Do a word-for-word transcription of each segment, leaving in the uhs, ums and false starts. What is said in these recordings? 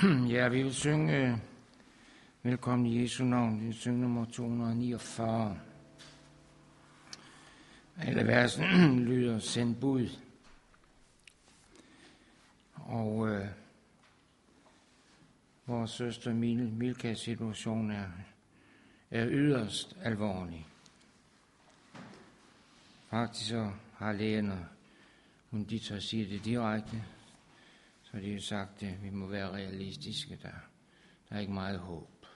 Ja, vi vil synge Velkommen i Jesu navn. Vi vil synge nummer to hundrede og niogfyrre. Alle versen lyder send bud. Og øh, vores søster Mil, Milkas situation er, er yderst alvorlig. Faktisk så har lægerne, hun de tør sige det direkte, så de har sagt, at vi må være realistiske der. Der er ikke meget håb.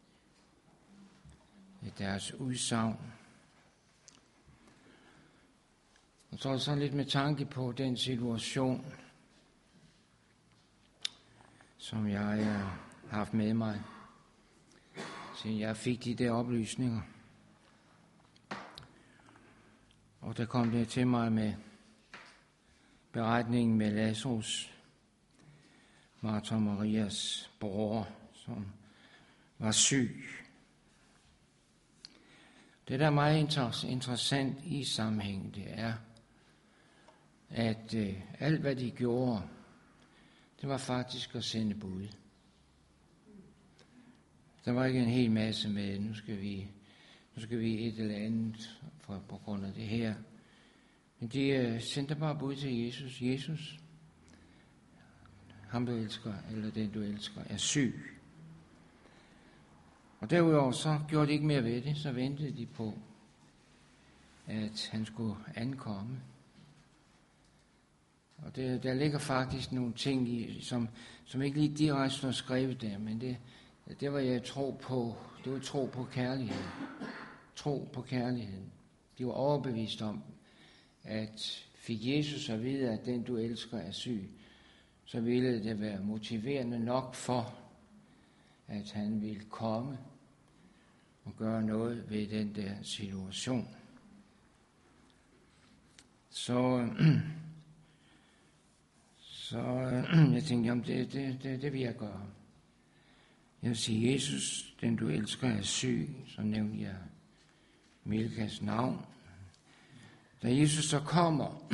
Det er deres udsagn. Og så er det sådan lidt med tanke på den situation, som jeg har haft med mig, siden jeg fik de der oplysninger. Og der kom det til mig med beretningen med Lazarus, Martha og Marias bror, som var syg. Det, der er meget interessant i sammenhængen, det er, at øh, alt, hvad de gjorde, det var faktisk at sende bud. Der var ikke en hel masse med, nu skal vi, nu skal vi et eller andet for, på grund af det her. Men de øh, sendte bare bud til Jesus. Jesus, ham du elsker, eller den du elsker, er syg. Og derudover så gjorde de ikke mere ved det, så ventede de på, at han skulle ankomme. Og der, der ligger faktisk nogle ting i, som, som ikke lige direkte står skrevet der, men det, det var jeg tro på, det var tro på kærligheden. Tro på kærligheden. De var overbevist om, at fik Jesus at vide, at den du elsker er syg, så ville det være motiverende nok for, at han ville komme og gøre noget ved den der situation. Så, så jeg tænkte, jamen det, det, det, det vil jeg gøre. Jeg vil sige, Jesus, den du elsker, er syg. Så nævnte jeg Milkas navn. Da Jesus så kommer,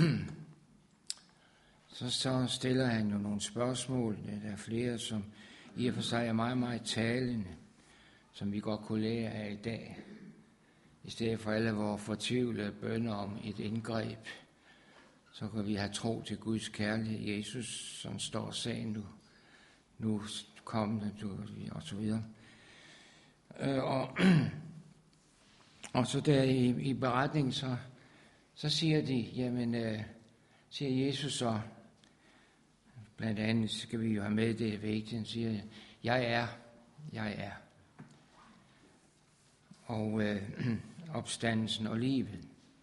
så, så stiller han jo nogle spørgsmål. Der er flere, som i og for sig er meget, meget talende, som vi godt kunne lære af i dag. I stedet for alle vores fortvivlede bønner om et indgreb, så kan vi have tro til Guds kærlighed. Jesus, som står og sagde nu, nu kom det, du, og så videre. Øh, og, og så der i, i beretningen, så, så siger de, jamen, øh, siger Jesus så, blandt andet skal vi jo have med det vigtigt, han siger, jeg er, jeg er. Og øh, opstandelsen og livet.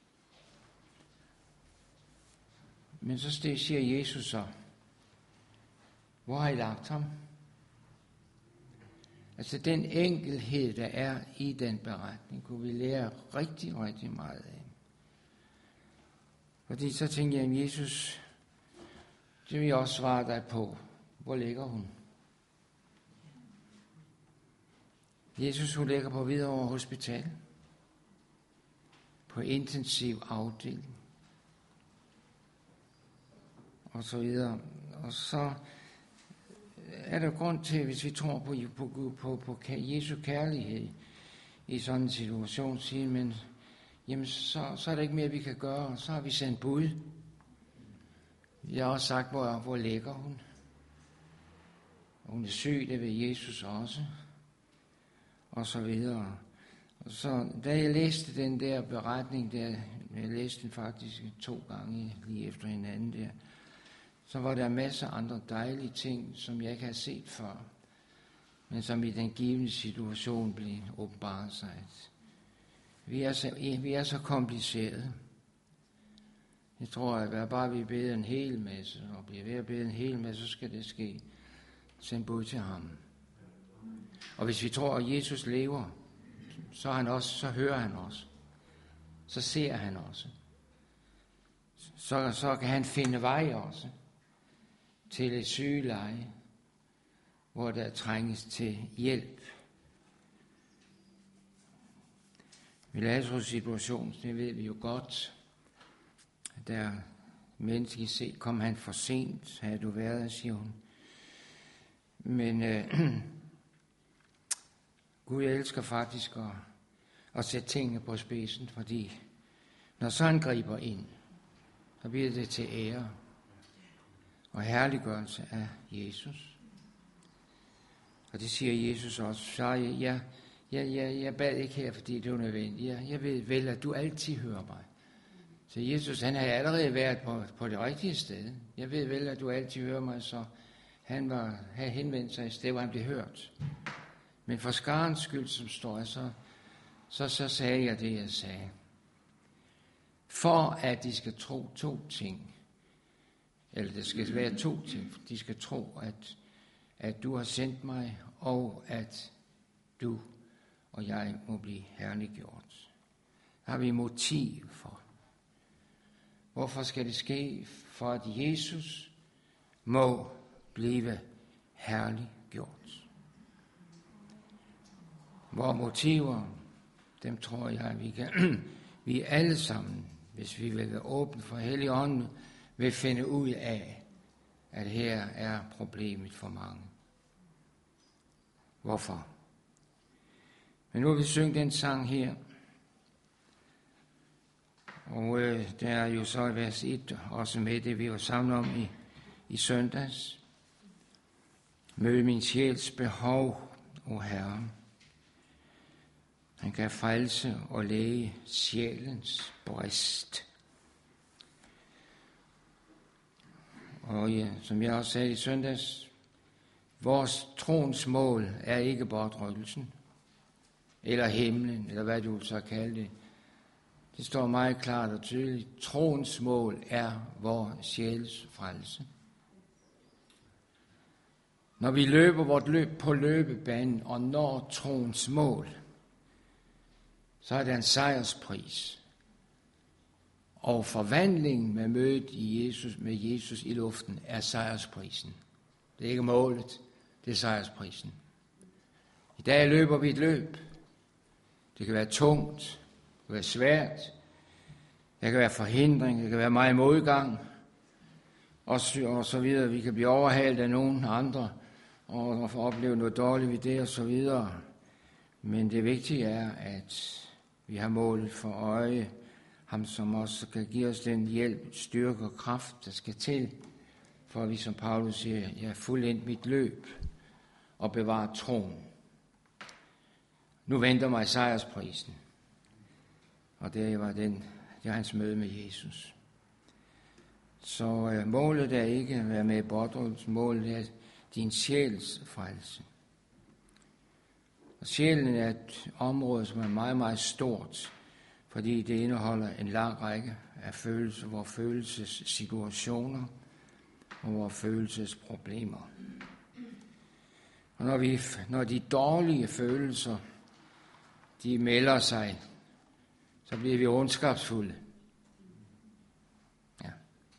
Men så siger Jesus så, hvor har I lagt ham? Altså den enkelhed, der er i den beretning, kunne vi lære rigtig, rigtig meget af. Fordi så tænkte jeg, Jesus, det vil jeg også svare dig på. Hvor ligger hun? Jesus, hun ligger på Hvidovre Hospital. På intensiv afdeling. Og så videre. Og så er der grund til, hvis vi tror på, på, på, på Jesu kærlighed i sådan en situation, siger, men jamen, så, så er der ikke mere, vi kan gøre. Så har vi sendt bud. Jeg har også sagt, hvor, hvor ligger hun. Hun er syg, det ved Jesus også. Og så videre. Og så, da jeg læste den der beretning, der, jeg læste den faktisk to gange lige efter hinanden der, så var der masser af andre dejlige ting, som jeg ikke havde set før, men som i den givne situation blev åbenbaret sig. Vi er så, vi er så komplicerede. Jeg tror, at bare vi beder en hel masse, og bliver ved at bede en hel masse, så skal det ske. Send bud til ham. Og hvis vi tror, at Jesus lever, så, han også, så hører han også. Så ser han også. Så, så kan han finde vej også til et sygeleje, hvor der trænges til hjælp. I Lazarus' situation, det ved vi jo godt, der menneskeligt set kom han for sent, havde du været, siger hun. Men øh, Gud elsker faktisk at, at sætte tingene på spidsen, fordi når så han griber ind, så bliver det til ære og herliggørelse af Jesus. Og det siger Jesus også. Så jeg, jeg, jeg, jeg, jeg bad ikke her, fordi det var nødvendigt. Jeg, jeg ved vel, at du altid hører mig. Så Jesus, han har allerede været på, på det rigtige sted. Jeg ved vel, at du altid hører mig, så han var, havde henvendt sig et sted, hvor han blev hørt. Men for skarens skyld, som står jeg, så, så, så sagde jeg det, jeg sagde. For at de skal tro to ting, eller det skal være to ting, de skal tro, at, at du har sendt mig, og at du og jeg må blive herliggjort. Der har vi motiv for. Hvorfor skal det ske? For at Jesus må blive herliggjort. Vores motiver, dem tror jeg, vi kan, vi alle sammen, hvis vi vil være åbne for Helligånden, vil finde ud af, at her er problemet for mange. Hvorfor? Men nu vil vi synge den sang her. Og øh, der er jo så vers et, også med det, vi var samlet om i, i søndags. Mød min sjæls behov, o Herre. Han kan frelse og læge sjælens brist. Og ja, som jeg også sagde i søndags, vores troens mål er ikke bortrykkelsen, eller himlen, eller hvad du så kalder det. Det står meget klart og tydeligt. Troens mål er vores sjæls frelse. Når vi løber vort løb på løbebanen og når troens mål, så er det en sejrspris. Og forvandlingen med mødet i Jesus, med Jesus i luften er sejrsprisen. Det er ikke målet, det er sejrsprisen. I dag løber vi et løb. Det kan være tungt, det kan være svært, det kan være forhindring, det kan være meget modgang, og så, og så videre. Vi kan blive overhalet af nogen andre, og, og opleve noget dårligt ved det, og så videre. Men det vigtige er, at vi har målet for øje, ham som også kan give os den hjælp, styrke og kraft, der skal til, for at vi, som Paulus siger, jeg har fuldendt mit løb og bevaret troen. Nu venter mig sejrsprisen, og det var den, det er hans møde med Jesus. Så øh, målet er ikke at være med i bortrykkelsen, målet er din sjæls frelse. Og sjælen er et område, som er meget, meget stort, fordi det indeholder en lang række af følelser, vores følelsessituationer og vores følelsesproblemer. Og når, vi, når de dårlige følelser, de melder sig, så bliver vi ondskabsfulde. Ja.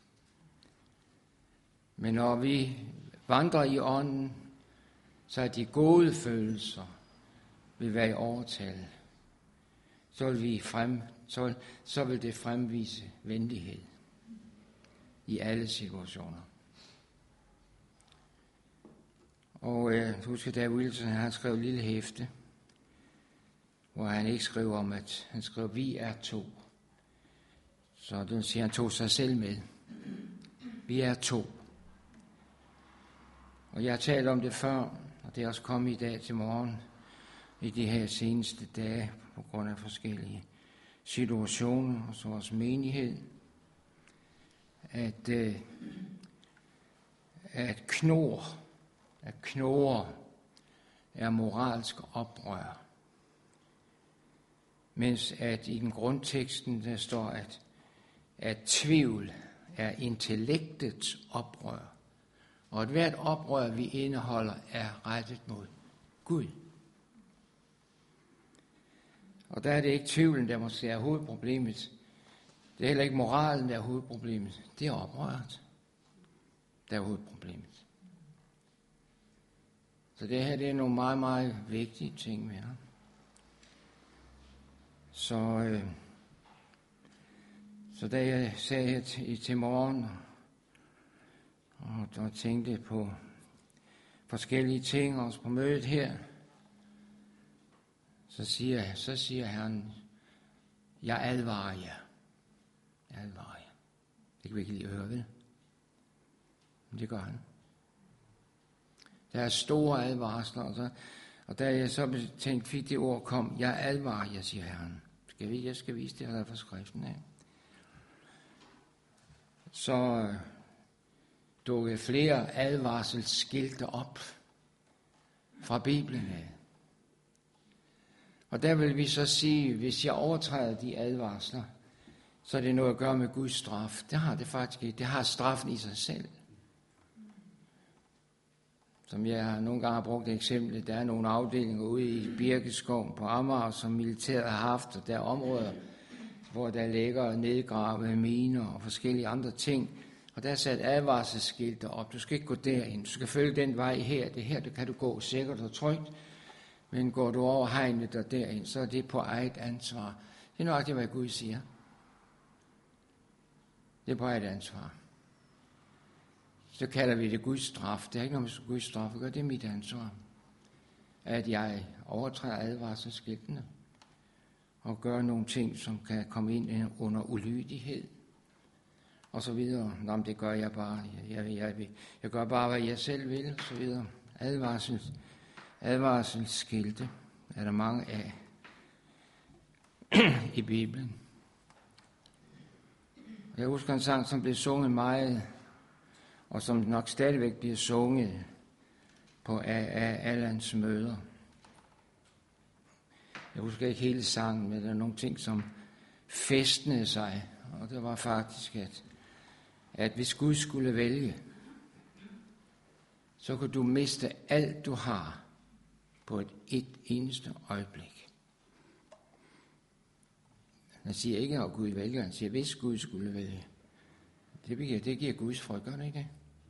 Men når vi vandrer i ånden, så er de gode følelser vil være i overtal. Så vil, vi frem, så, vil, så vil det fremvise venlighed i alle situationer. Og øh, husk, at Wilson han skrev et lille hæfte, hvor han ikke skrev om, at han skrev, vi er to. Så det siger, han tog sig selv med. Vi er to. Og jeg har talt om det før, og det er også kommet i dag til morgen, i de her seneste dage, på grund af forskellige situationer, og så også menighed, at, øh, at knor, at knor er moralsk oprør. Mens at i den grundteksten, der står, at, at tvivl er intellektets oprør. Og at hvert oprør, vi indeholder, er rettet mod Gud. Og der er det ikke tvivlen, der måske er hovedproblemet. Det er heller ikke moralen, der er hovedproblemet. Det er oprøret, der er hovedproblemet. Så det her, det er nogle meget, meget vigtige ting med ham. Så, øh, så da jeg sagde her til, til morgen, og, og tænkte på, forskellige ting, også på mødet her, så siger, så siger Herren, jeg advarer jer. Jeg advarer jer. Det kan vi ikke lige høre, vel? Men det gør han. Der er store advarsler, og, så, og da jeg så tænkte, fik det ord kom, jeg advarer jer, siger Herren. Skal vi, jeg skal vise det her fra skriften af. Så dukkede flere advarselsskilte op fra Bibelen af. Og der vil vi så sige, hvis jeg overtræder de advarsler, så er det noget at gøre med Guds straf. Det har det faktisk ikke. Det har straffen i sig selv. Som jeg nogle gange har brugt et eksempel, der er nogle afdelinger ude i Birkeskoven på Amager, som militæret har haft, og der er områder, hvor der ligger nedgravede miner og forskellige andre ting. Og der er sat advarselsskilte op. Du skal ikke gå derind. Du skal følge den vej her. Det her, det kan du gå sikkert og trygt. Men går du over hegnet og derind, så er det på eget ansvar. Det er nok det, hvad Gud siger. Det er på eget ansvar. Så kalder vi det Guds straf. Det er ikke noget med Guds straf. Det er mit ansvar. At jeg overtræder advarselsskiltene og gør nogle ting, som kan komme ind under ulydighed og så videre. Nå, men det gør jeg bare. Jeg, jeg, jeg, jeg gør bare, hvad jeg selv vil, og så videre. Advarsels, advarselsskilte er der mange af i Bibelen. Jeg husker en sang, som blev sunget meget, og som nok stadigvæk bliver sunget på af, af Allans møder. Jeg husker ikke hele sangen, men der er nogle ting, som fæstnede sig, og det var faktisk, at, at hvis Gud skulle vælge, så kunne du miste alt, du har på et, et eneste øjeblik. Han siger ikke, at Gud vælger, han siger, hvis Gud skulle vælge. Det giver, det giver Guds frygt, gør det ikke det?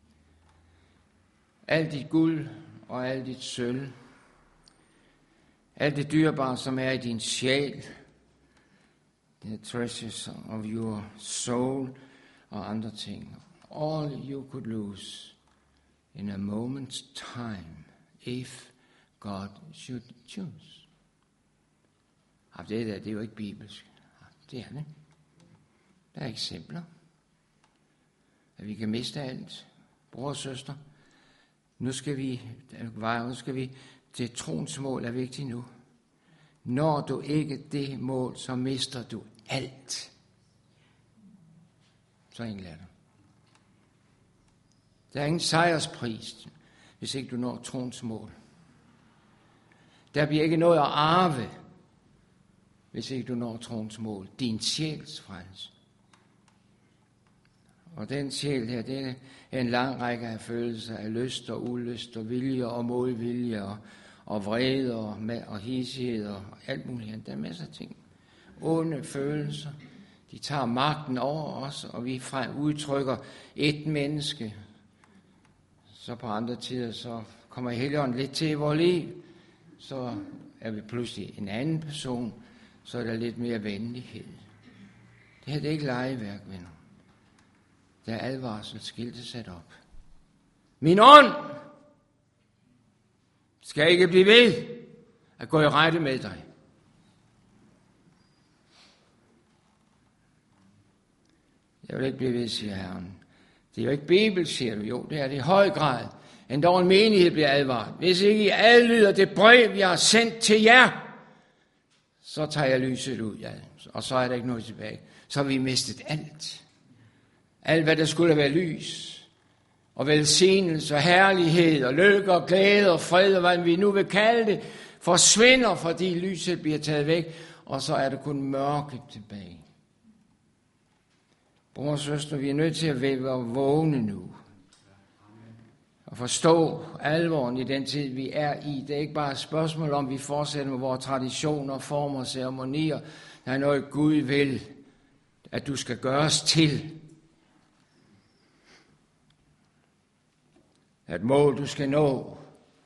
Alt dit guld og alt dit sølv, alt det dyrebare, som er i din sjæl, the treasures of your soul og andre ting. All you could lose in a moment's time, if God should choose. Og det der, det er jo ikke bibelsk. Det er det. Der er eksempler. At vi kan miste alt. Bror og søster, nu skal vi, nu skal vi til troens mål er vigtigt nu. Når du ikke det mål, så mister du alt. Så enkelt er det. Der er ingen sejrspris, hvis ikke du når troens mål. Der bliver ikke noget at arve, hvis ikke du når troens mål. Din sjæls frelse. Og den sjæl her, det er en lang række af følelser af lyst og ulyst og vilje og modvilje og, og vrede og, og hissighed og alt muligt. Der er masser af ting. Onde følelser. De tager magten over os, og vi frem udtrykker et menneske. Så på andre tider, så kommer Helligånden lidt til i vores liv. Så er vi pludselig en anden person. Så er der lidt mere venlighed. Det her det er ikke legeværk, venner. Der er advarselsskilte sat op. Min ånd skal ikke blive ved at gå i rette med dig. Jeg vil ikke blive ved, siger Herren. Det er jo ikke Bibel, siger du. Jo, det er det i høj grad. Endda en menighed bliver advaret. Hvis ikke I adlyder det brev, jeg har sendt til jer, så tager jeg lyset ud af det. Og så er der ikke noget tilbage. Så har vi mistet alt. Alt, hvad der skulle være lys, og velsignelse, og herlighed, og lykke, og glæde, og fred, og hvad vi nu vil kalde det, forsvinder, fordi lyset bliver taget væk, og så er der kun mørke tilbage. Bror og søster, vi er nødt til at være vågne nu, og forstå alvoren i den tid, vi er i. Det er ikke bare et spørgsmål om, vi fortsætter med vores traditioner, former og ceremonier. Der er noget, Gud vil, at du skal gøres til. Et mål, du skal nå.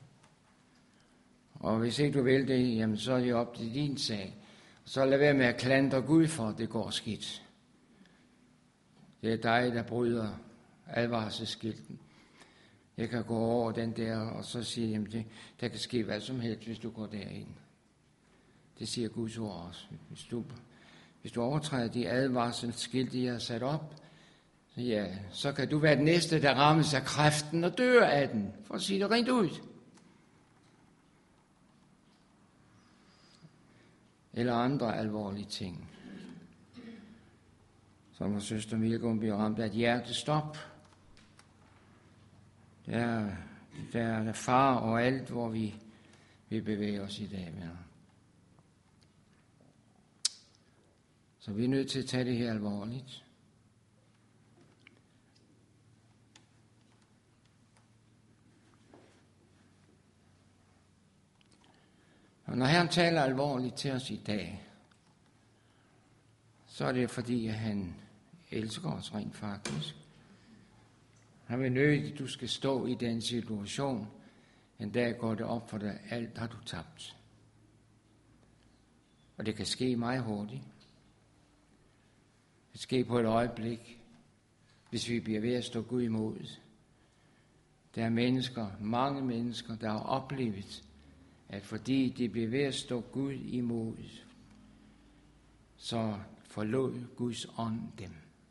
Og hvis ikke du vil det, jamen så er det op til din sag. Så lad være med at klandre Gud for, at det går skidt. Det er dig, der bryder advarselsskilten. Jeg kan gå over den der, og så sige, at det, der kan ske hvad som helst, hvis du går derind. Det siger Guds ord også. Hvis du, hvis du overtræder de advarselsskilte, jeg har sat op, så, ja, så kan du være den næste, der rammes af kræften og dør af den, for at sige det rent ud. Eller andre alvorlige ting. Som vores søster Milgård bliver ramt af et hjertestop. Der er, der er far og alt, hvor vi, vi bevæger os i dag. Ja. Så vi er nødt til at tage det her alvorligt. Og når Herren taler alvorligt til os i dag, så er det fordi, at han elsker os rent faktisk. Han vil nødigt, at du skal stå i den situation. En dag går det op for dig, alt har du tabt. Og det kan ske meget hurtigt. Det kan ske på et øjeblik, hvis vi bliver ved at stå Gud imod. Der er mennesker, mange mennesker, der har oplevet, at fordi de bliver ved at stå Gud imod, så forlod Guds ånd dem.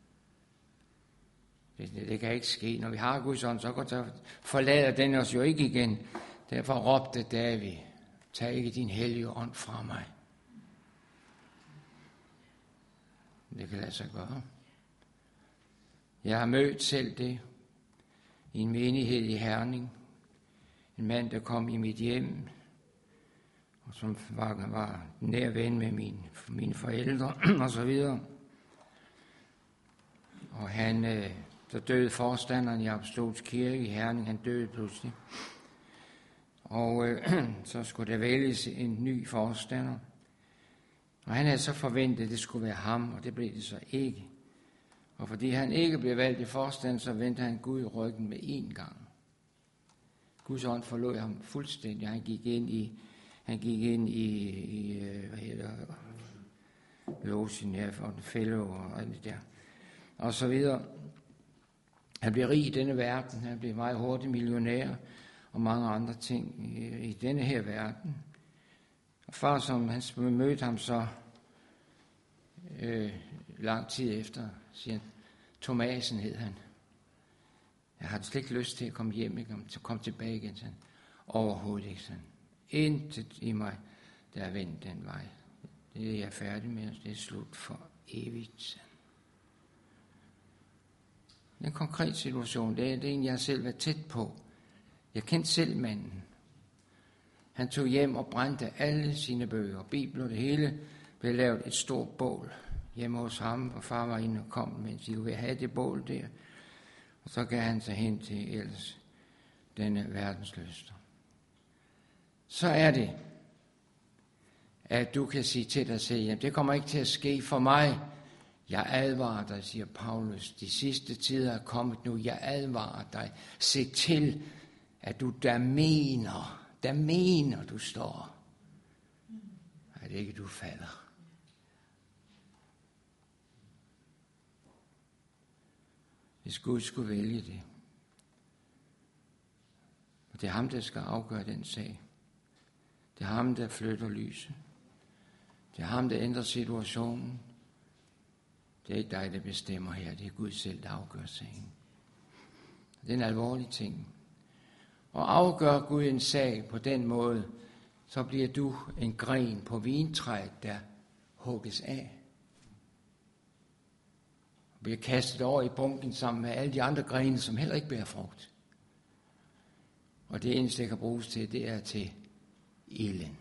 Det, det, det kan ikke ske. Når vi har Guds ånd, så, går, så forlader den os jo ikke igen. Derfor råbte David, tag ikke din hellige ånd fra mig. Det kan lade sig gøre. Jeg har mødt selv det i en menighed i Herning. En mand, der kom i mit hjem, og som var, var nær ven med mine, mine forældre og så videre. Og han, øh, så døde forstanderen i Apostolsk Kirke i Herning, han døde pludselig. Og øh, så skulle der vælges en ny forstander. Og han havde så forventet, at det skulle være ham, og det blev det så ikke. Og fordi han ikke blev valgt i forstand, så vendte han Gud i ryggen med én gang. Guds ånd forlod ham fuldstændig. Han gik ind i, han gik ind i, i hvad hedder Logen, ja, for en fellow og alt det der. Og så videre. Han blev rig i denne verden. Han blev meget hurtigt millionær og mange andre ting i, i denne her verden. Og far, som han mødte ham så øh, lang tid efter, siger han, Thomasen hed han. Jeg har slet ikke lyst til at komme hjem, ikke? Til at komme tilbage igen. Sådan. Overhovedet ikke sådan. Intet i mig, der er vendt den vej. Det er jeg færdig med, det er slut for evigt. Sådan. Det er en konkret situation. Det er, det er en, jeg selv har været tæt på. Jeg kendte selv manden. Han tog hjem og brændte alle sine bøger, bibler, det hele, blev lavet et stort bål hjemme hos ham, og far var inde og kom, mens de ville have det bål der. Og så gav han sig hen til ellers denne verdenslyster. Så er det, at du kan sige til dig selv, jamen det kommer ikke til at ske for mig. Jeg advarer dig, siger Paulus. De sidste tider er kommet nu. Jeg advarer dig. Se til, at du der mener, der mener, du står. At ikke du falder. Hvis Gud skulle vælge det. Og det er ham, der skal afgøre den sag. Det er ham, der flytter lyset. Det er ham, der ændrer situationen. Det er ikke dig, der bestemmer her. Det er Gud selv, der afgør sagen. Det er en alvorlig ting. Og afgør Gud en sag på den måde, så bliver du en gren på vintræet, der hugges af. Og bliver kastet over i bunken sammen med alle de andre grene, som heller ikke bærer frugt. Og det eneste, der kan bruges til, det er til ilden.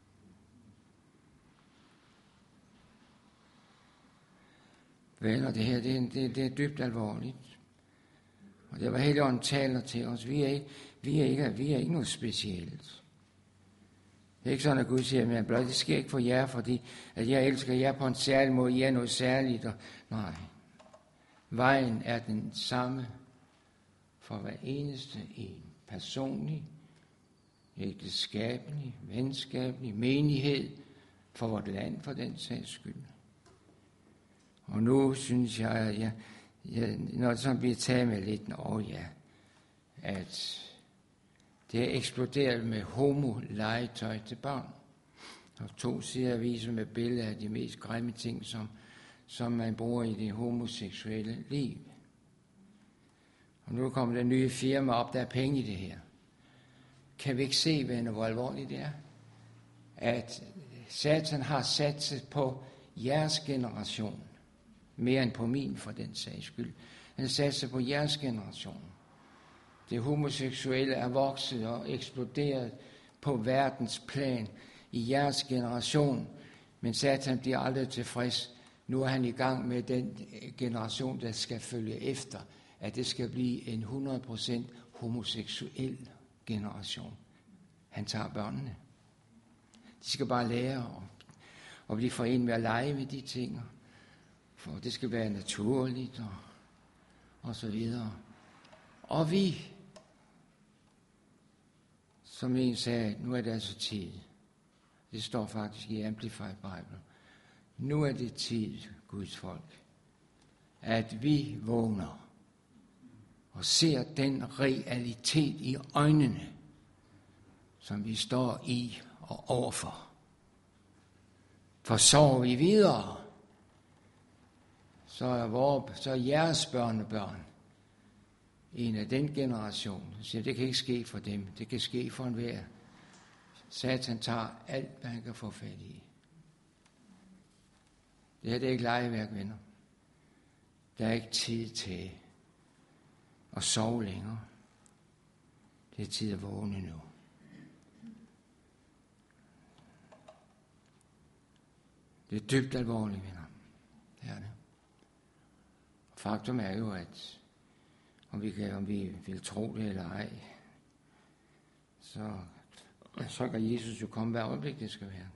Venner, det her, det er, det, det er dybt alvorligt. Og det var Helligånden taler til os. Vi er, ikke, vi, er ikke, vi er ikke noget specielt. Det er ikke sådan, at Gud siger, at det sker ikke for jer, fordi at jeg elsker jer på en særlig måde. I er noget særligt. Og, nej. Vejen er den samme for hver eneste en. Personlig, ægteskabelig, venskabelig, menighed, for vort land, for den sags skyld. Og nu synes jeg, at jeg, jeg når det sådan bliver taget med lidt, åh ja, at det er eksploderet med homo-legetøj til børn. Og to sider viser med billeder af de mest grimme ting, som, som man bruger i det homoseksuelle liv. Og nu kommer der nye firma op, der er penge i det her. Kan vi ikke se, venner, hvor alvorligt det er? At Satan har satset på jeres generation, mere end på min for den sags skyld. Han satser på jeres generation. Det homoseksuelle er vokset og eksploderet på verdens plan i jeres generation, men Satan bliver aldrig tilfreds. Nu er han i gang med den generation, der skal følge efter, at det skal blive en hundrede procent homoseksuel generation. Han tager børnene. De skal bare lære at blive forenet med at lege med de ting, for det skal være naturligt og, og så videre. Og vi, som en sagde, nu er det altså tid. Det står faktisk i Amplified Bible. Nu er det tid, Guds folk, at vi vågner og ser den realitet i øjnene, som vi står i og overfor. For sover vi videre, så er, vores, så er jeres børnebørn en af den generation, der siger, det kan ikke ske for dem, det kan ske for enhver. Satan tager alt, hvad han kan få fat i. Det her det er ikke legeværk, venner. Der er ikke tid til at sove længere. Det er tid at vågne nu. Det er dybt alvorligt, venner. Det er det. Faktum er jo, at om vi, kan, om vi vil tro det eller ej, så, så kan Jesus jo komme hver øjeblik, det skal være.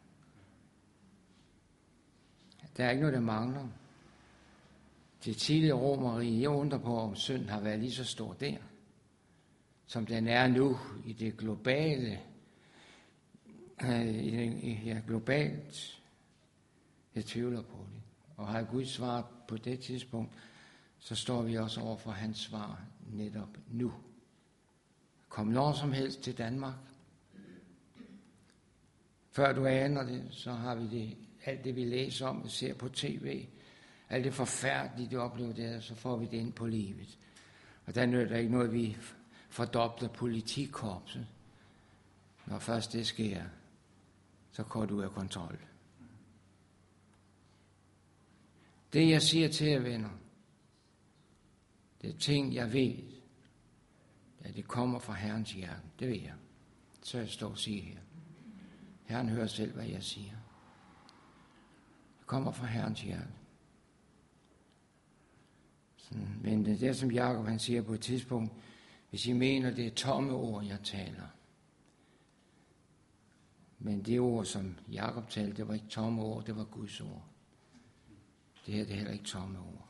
Der er ikke noget, der mangler. Det tidlige Romerrige, jeg undrer på, om synden har været lige så stor der, som den er nu i det globale, øh, ja, globalt. Jeg tvivler på det. Og har Gud svaret på det tidspunkt, så står vi også over for hans svar netop nu. Kom når som helst til Danmark. Før du aner det, så har vi det, alt det vi læser om og ser på tv, alt det forfærdelige, du oplever der, så får vi det ind på livet. Og der er der ikke noget, vi fordobler politikorpset. Når først det sker, så går du af kontrol. Det jeg siger til jer, venner, det er ting, jeg ved, at det kommer fra Herrens hjerte. Det ved jeg. Så jeg står og siger her. Herren hører selv, hvad jeg siger. Det kommer fra Herrens hjerte. Sådan. Men det er som Jakob han siger på et tidspunkt, hvis I mener, det er tomme ord, jeg taler. Men det ord, som Jakob talte, det var ikke tomme ord, det var Guds ord. Det her det er heller ikke tomme ord.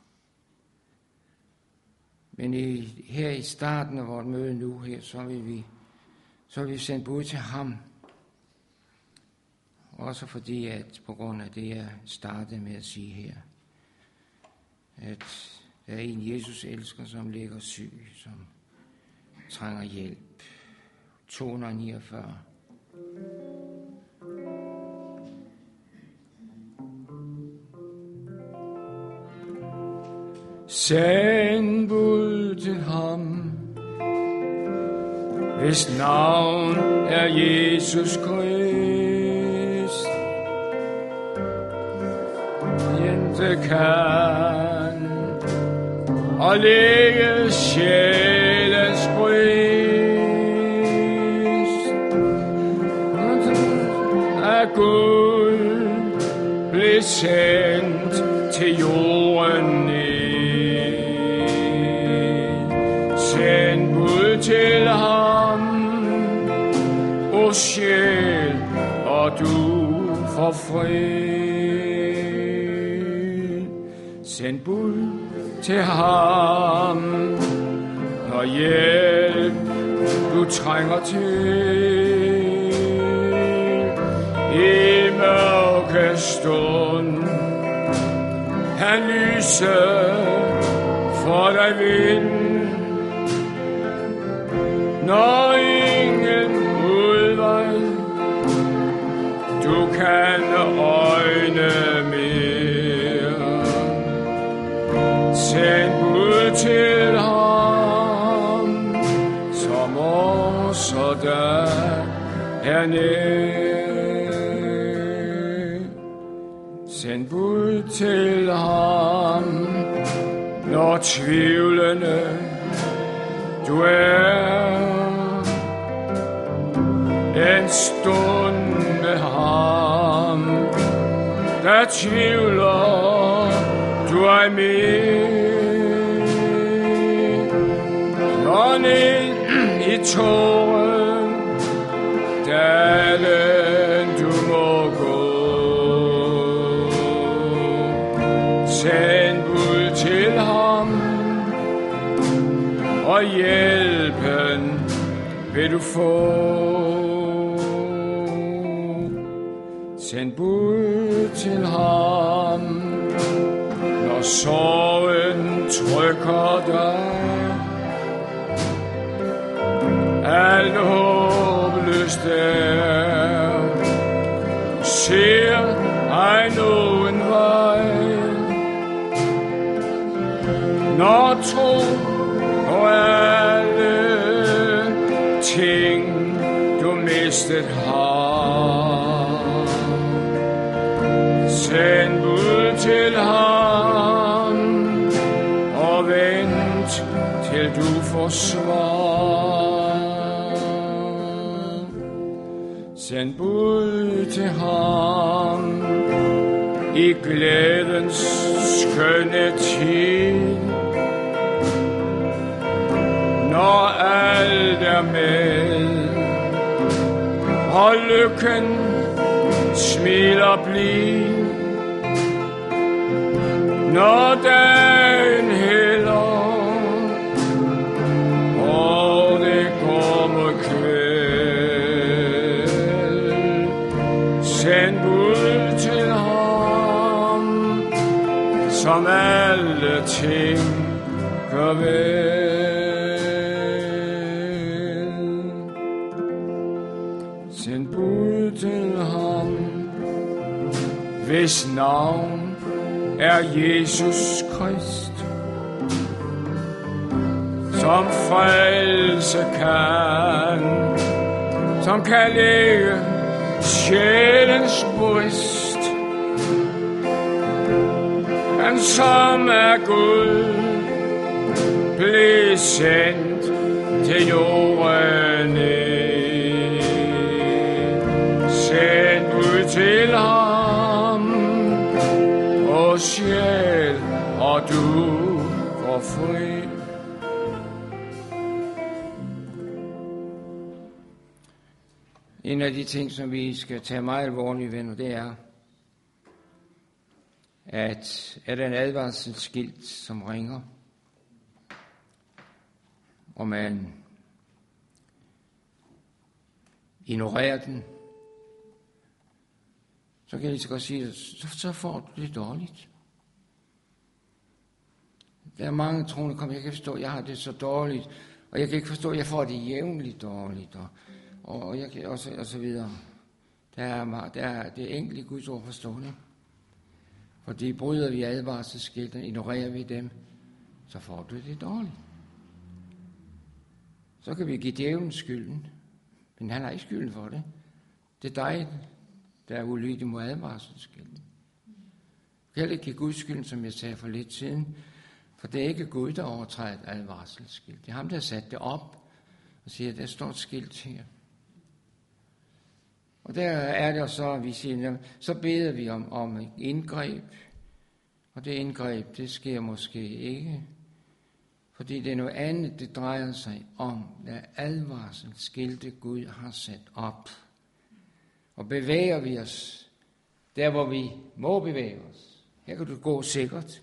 Men i, her i starten af vores møde nu her, så vil vi, så vil vi sende bud til ham. Også fordi, at på grund af det, jeg startede med at sige her, at der er en, Jesus elsker, som ligger syg, som trænger hjælp. to hundrede niogfyrre. Send bud til ham, hvis navn er Jesus Krist. Intet kan og lægge sjælens brist. Af Gud blev sendt til jorden ned. Send bud til ham, o sjæl, og du får fred. Send bud til ham, når hjælp du trænger til. I mørke stund, han lyser for dig vind. når ingen udvej du kan øjne mere. Send bud til ham, som også der hernede. Send bud til ham, når tvivlende du er. En stund med ham, der tvivler du er med. Når ned i tåren, dalen du må gå. Send bud til ham, og hjælpen vil du få. Send bud til ham, når sorgen trykker dig. Alt håbløst er, du ser ej nogen vej. Når tro på alle ting du mistet har. Send bud til ham, og vent til du får svar. Send bud til ham i glædens skønne tid. Når alt er med, og lykken smiler blid. Når dagen hælder, og det går mod kvæld. Send bud til ham, som alle ting gør vel. Send bud til ham, hvis navn er Jesus Krist, som frelse kan, som kan læge sjælens bryst. Han som er Gud, blev sendt til jorden ned. Send ud til ham, og sjæl, og du går fri. En af de ting, som vi skal tage meget alvorligt, venner, det er, at er der en advarselsskilt, som ringer, og man ignorerer den, så kan jeg lige så godt sige, så, så får du det dårligt. Der er mange troende, kom, jeg kan forstå, jeg har det så dårligt, og jeg kan ikke forstå, jeg får det jævnligt dårligt, og, og, og, jeg kan, og, så, og så videre. Der er, der er det enkelte Guds ord forstående. Fordi bryder vi advarselsskiltene, ignorerer vi dem, så får du det dårligt. Så kan vi give djævlen skylden, men han har ikke skylden for det. Det er dig, der er ulydig mod advarselsskiltene. Du kan heller ikke give Guds skylden, som jeg sagde for lidt siden, for det er ikke Gud, der overtræder et advarselsskilt. Det er ham, der har sat det op og siger, der står et skilt her. Og der er det så, at vi siger, så beder vi om, om et indgreb, og det indgreb, det sker måske ikke, fordi det er noget andet, det drejer sig om, der advarselsskilte Gud har sat op. Og bevæger vi os der, hvor vi må bevæge os, her kan du gå sikkert,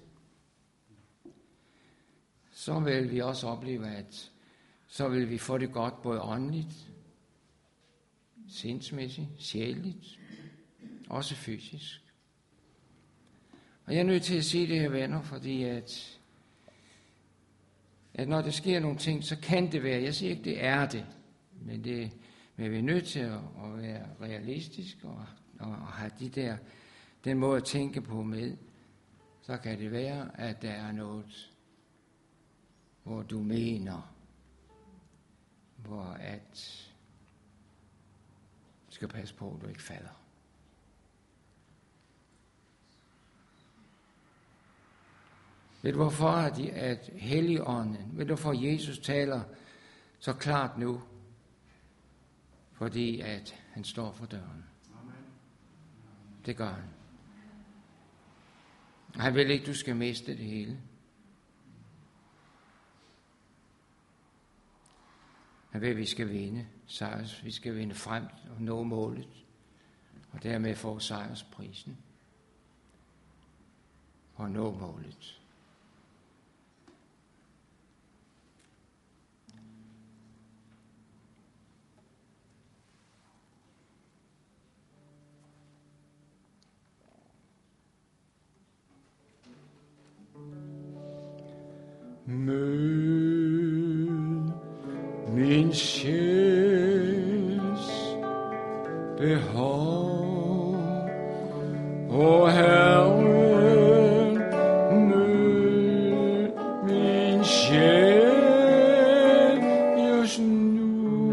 så vil vi også opleve, at så vil vi få det godt både åndeligt, sindsmæssigt, sjæleligt, også fysisk. Og jeg er nødt til at sige det her, venner, fordi at at når der sker nogle ting, så kan det være, jeg siger ikke, det er det, men, det, men vi er nødt til at, at være realistisk og, og have de der, den måde at tænke på med, så kan det være, at der er noget, hvor du mener, hvor at du skal passe på, at du ikke falder. Ved du hvorfor, at, at Helligånden, ved du hvorfor Jesus taler så klart nu? Fordi at han står for døren. Det gør han. Han vil ikke, du skal miste det hele. Han vil, at vi skal vinde sejrs. Vi skal vinde frem og nå målet. Og dermed få sejrsprisen. Og nå målet. Mød min sjæls behov, o Herren, mød min sjæl just nu.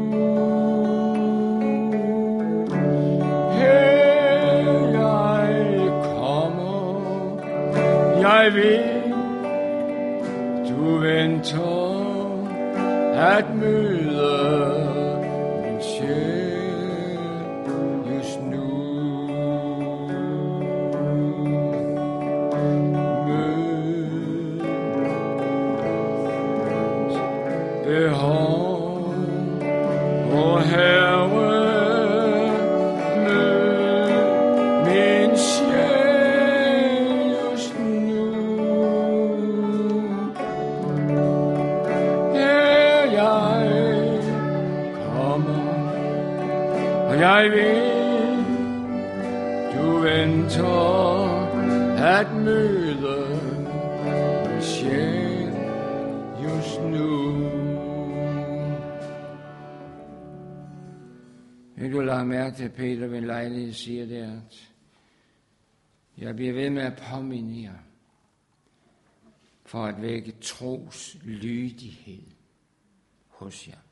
Her jeg kommer, jeg ved, du venter at møde min sjæl just nu. Mød behov, o Herre, mød min sjæl just nu. Jeg ved, du venter at møde min sjæl just nu. Vil du lade mærke til, at Peter ved en lejlighed siger det, at jeg bliver ved med at påminde jer for at vække tros lydighed hos jer.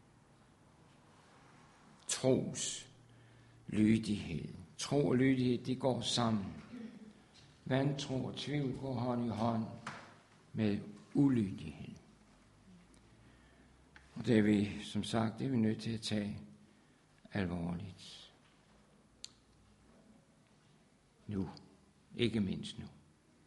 Tros lydighed. Tro og lydighed, de går sammen. Vantro og tvivl går hånd i hånd med ulydighed. Og det er vi, som sagt, det er vi nødt til at tage alvorligt. Nu. Ikke mindst nu.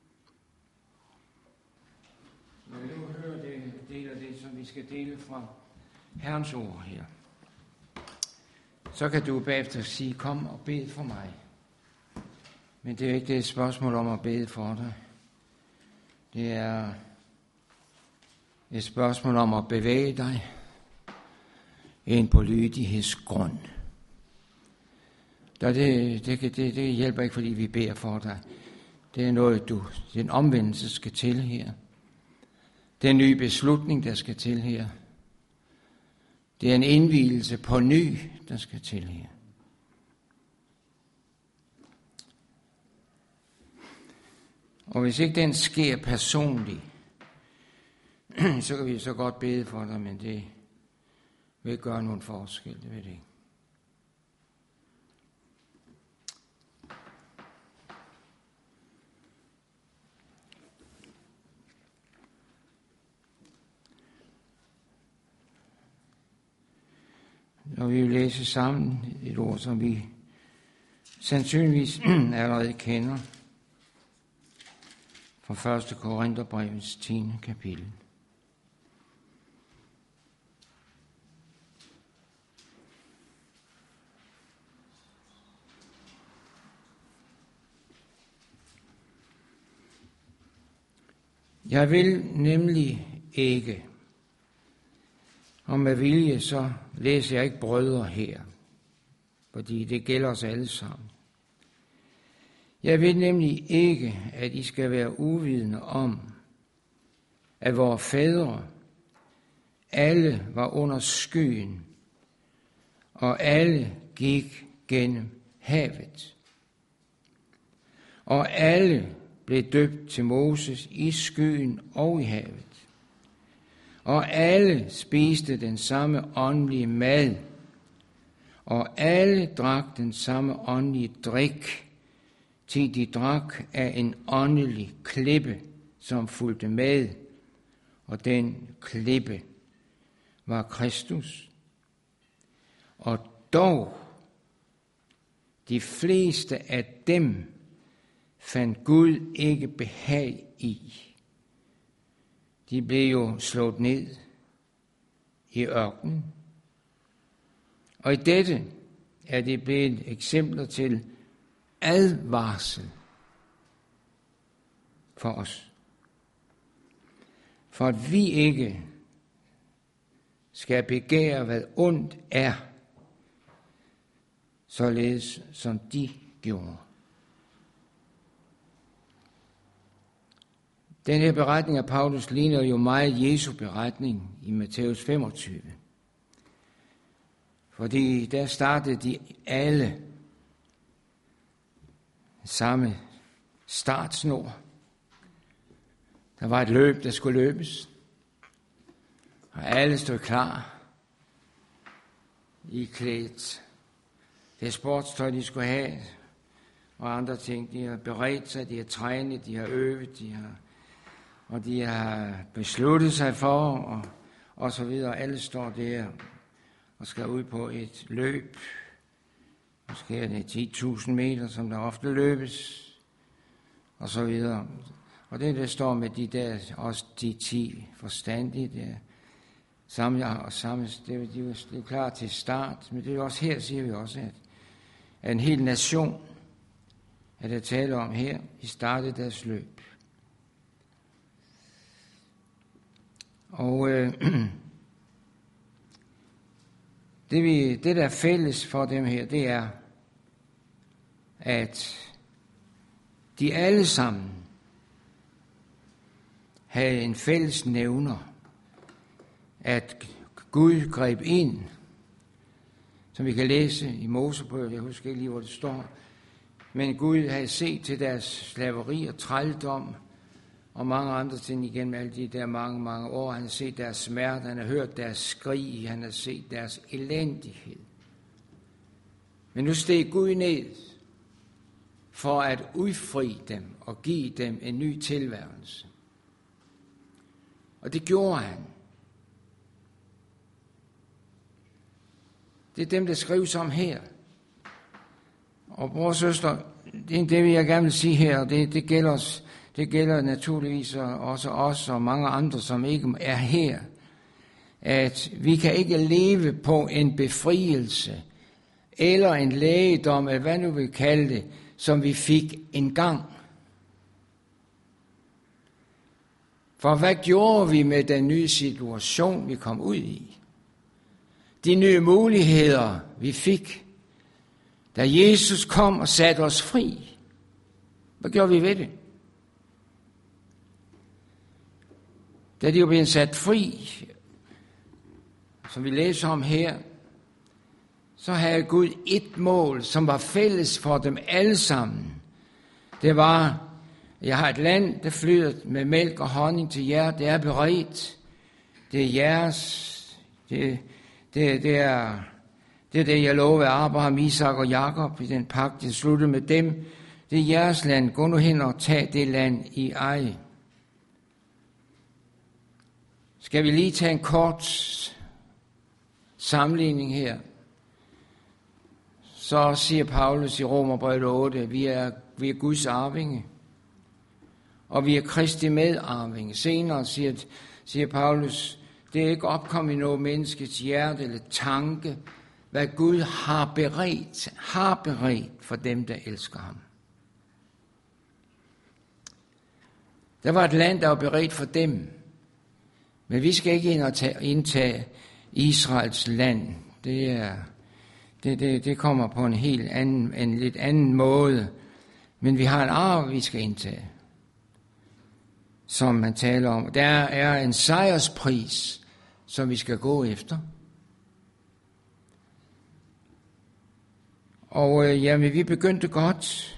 Når vi nu hører det, del af det, som vi skal dele fra Herrens ord her, så kan du bagefter sige, kom og bed for mig. Men det er ikke det spørgsmål om at bede for dig. Det er et spørgsmål om at bevæge dig ind på lydighedsgrund. Det, det, det, det hjælper ikke, fordi vi beder for dig. Det er noget, du, den omvendelse skal til her. Det er en ny beslutning, der skal til her. Det er en indvielse på ny, der skal til her. Og hvis ikke den sker personligt, så kan vi så godt bede for dig, men det vil ikke gøre nogen forskel, det ved det ikke. Og vi vil læse sammen et ord, som vi sandsynligvis allerede kender, fra første Korinterbrevets tiende kapitel. Jeg vil nemlig ikke, og med vilje så læser jeg ikke brødre her, fordi det gælder os alle sammen. Jeg vil nemlig ikke, at I skal være uvidende om, at vores fædre alle var under skyen, og alle gik gennem havet. Og alle blev døbt til Moses i skyen og i havet. Og alle spiste den samme åndelige mad, og alle drak den samme åndelige drik, til de drak af en åndelig klippe, som fulgte med, og den klippe var Kristus. Og dog, de fleste af dem fandt Gud ikke behag i. De blev jo slået ned i ørkenen. Og i dette er det blevet eksempler til advarsel for os. For at vi ikke skal begære, hvad ondt er, således som de gjorde. Den her beretning af Paulus ligner jo meget Jesu beretning i Matthæus femogtyve. Fordi der startede de alle samme startsnor. Der var et løb, der skulle løbes. Og alle stod klar i klædt. Det sportstøj, de skulle have, og andre ting. De har beredt sig, de har trænet, de har øvet, de har, og de har besluttet sig for, og, og så videre. Alle står der og skal ud på et løb. Måske er det ti tusind meter, som der ofte løbes, og så videre. Og det, der står med de der, også de ti forstandige, der samme og samme, det, de er klar til start. Men det er også her, siger vi også, at, at en hel nation, at der taler om her, i startede deres løb. Og øh, det, vi, det, der er fælles for dem her, det er, at de alle sammen havde en fælles nævner, at Gud greb ind, som vi kan læse i Mosebøger, jeg husker ikke lige, hvor det står, men Gud havde set til deres slaveri og trældom, og mange andre ting igennem alle de der mange, mange år. Han har set deres smerte, han har hørt deres skrig, han har set deres elendighed. Men nu steg Gud ned for at udfri dem og give dem en ny tilværelse. Og det gjorde han. Det er dem, der skrives om her. Og bror og søster, det er det, jeg gerne vil sige her, og det, det gælder os. Det gælder naturligvis også os og mange andre, som ikke er her, at vi kan ikke leve på en befrielse eller en lægedom, eller hvad nu vi kalde det, som vi fik engang. For hvad gjorde vi med den nye situation, vi kom ud i? De nye muligheder, vi fik, da Jesus kom og satte os fri. Hvad gjorde vi ved det? Da de var blevet sat fri, som vi læser om her, så havde Gud et mål, som var fælles for dem alle sammen. Det var, jeg har et land, der flyder med mælk og honning til jer, det er beredt, det er jeres, det, det, det er det, er det jeg lovede Abraham, Isak og Jakob i den pagt, jeg sluttede med dem. Det er jeres land, gå nu hen og tag det land i eje. Skal vi lige tage en kort sammenligning her? Så siger Paulus i Romerbrevet otte, at vi er, vi er Guds arvinge, og vi er Kristi medarvinge. Senere siger, siger Paulus, det er ikke opkommet i noget menneskets hjerte eller tanke, hvad Gud har beredt, har beredt for dem, der elsker ham. Der var et land, der var beredt for dem. Men vi skal ikke ind og tage, indtage Israels land. Det, er, det, det, det kommer på en helt anden, en lidt anden måde. Men vi har en arv, vi skal indtage. som man taler om. Der er en sejrspris, som vi skal gå efter. Og øh, jamen, vi begyndte godt.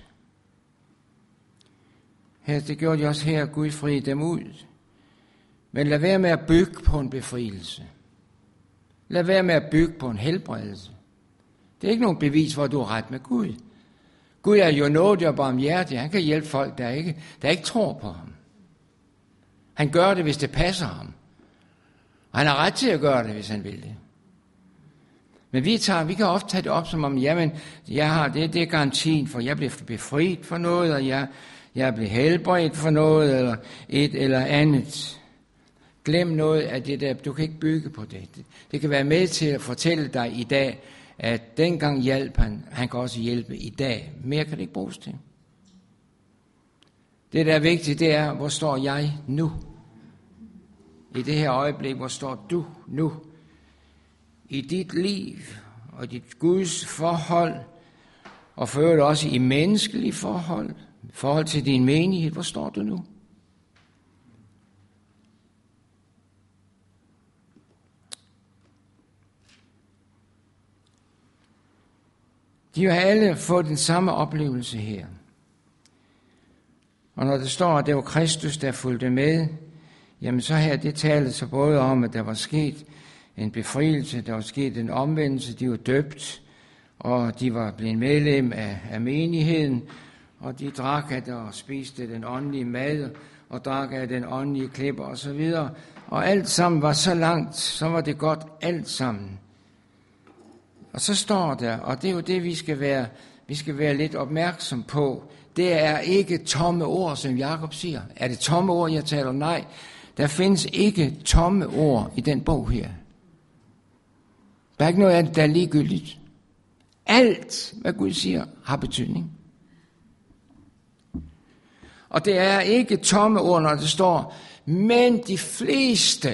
Her, det gjorde de også her, Gud fri dem ud. Men lad være med at bygge på en befrielse. Lad være med at bygge på en helbredelse. Det er ikke nogen bevis for, at du er ret med Gud. Gud er jo nådig og barmhjertig. Han kan hjælpe folk, der ikke, der ikke tror på ham. Han gør det, hvis det passer ham. Og han har ret til at gøre det, hvis han vil det. Men vi, tager, vi kan ofte tage det op som om, jamen, jeg har det, det er garantien for, jeg bliver befriet for noget, og jeg, jeg bliver helbredt for noget, eller et eller andet. Glem noget af det der, du kan ikke bygge på det. Det, det kan være med til at fortælle dig i dag, at dengang hjalp han, han kan også hjælpe i dag. Mere kan det ikke bruges til. Det, der er vigtigt, det er, hvor står jeg nu? I det her øjeblik, hvor står du nu? I dit liv og dit Guds forhold, og for øvrigt også i menneskelige forhold, i forhold til din menighed, hvor står du nu? De har alle fået den samme oplevelse her. Og når det står, at det var Kristus, der fulgte med, jamen så her det talte så både om, at der var sket en befrielse, der var sket en omvendelse, de var døbt, og de var blevet medlem af, af menigheden, og de drak af det og spiste den åndelige mad, og drak af den åndelige klipper og så videre. Og alt sammen var så langt, så var det godt alt sammen. Og så står der, og det er jo det, vi skal være, vi skal være lidt opmærksom på. Det er ikke tomme ord, som Jakob siger. Er det tomme ord, jeg taler? Nej, der findes ikke tomme ord i den bog her. Der er ikke noget af det, der er ligegyldigt. Alt, hvad Gud siger, har betydning. Og det er ikke tomme ord, når det står, men de fleste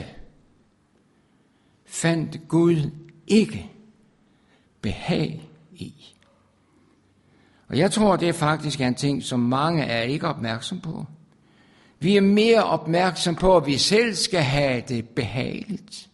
fandt Gud ikke behag i. Og jeg tror, det er faktisk en ting, som mange er ikke opmærksom på. Vi er mere opmærksom på, at vi selv skal have det behageligt.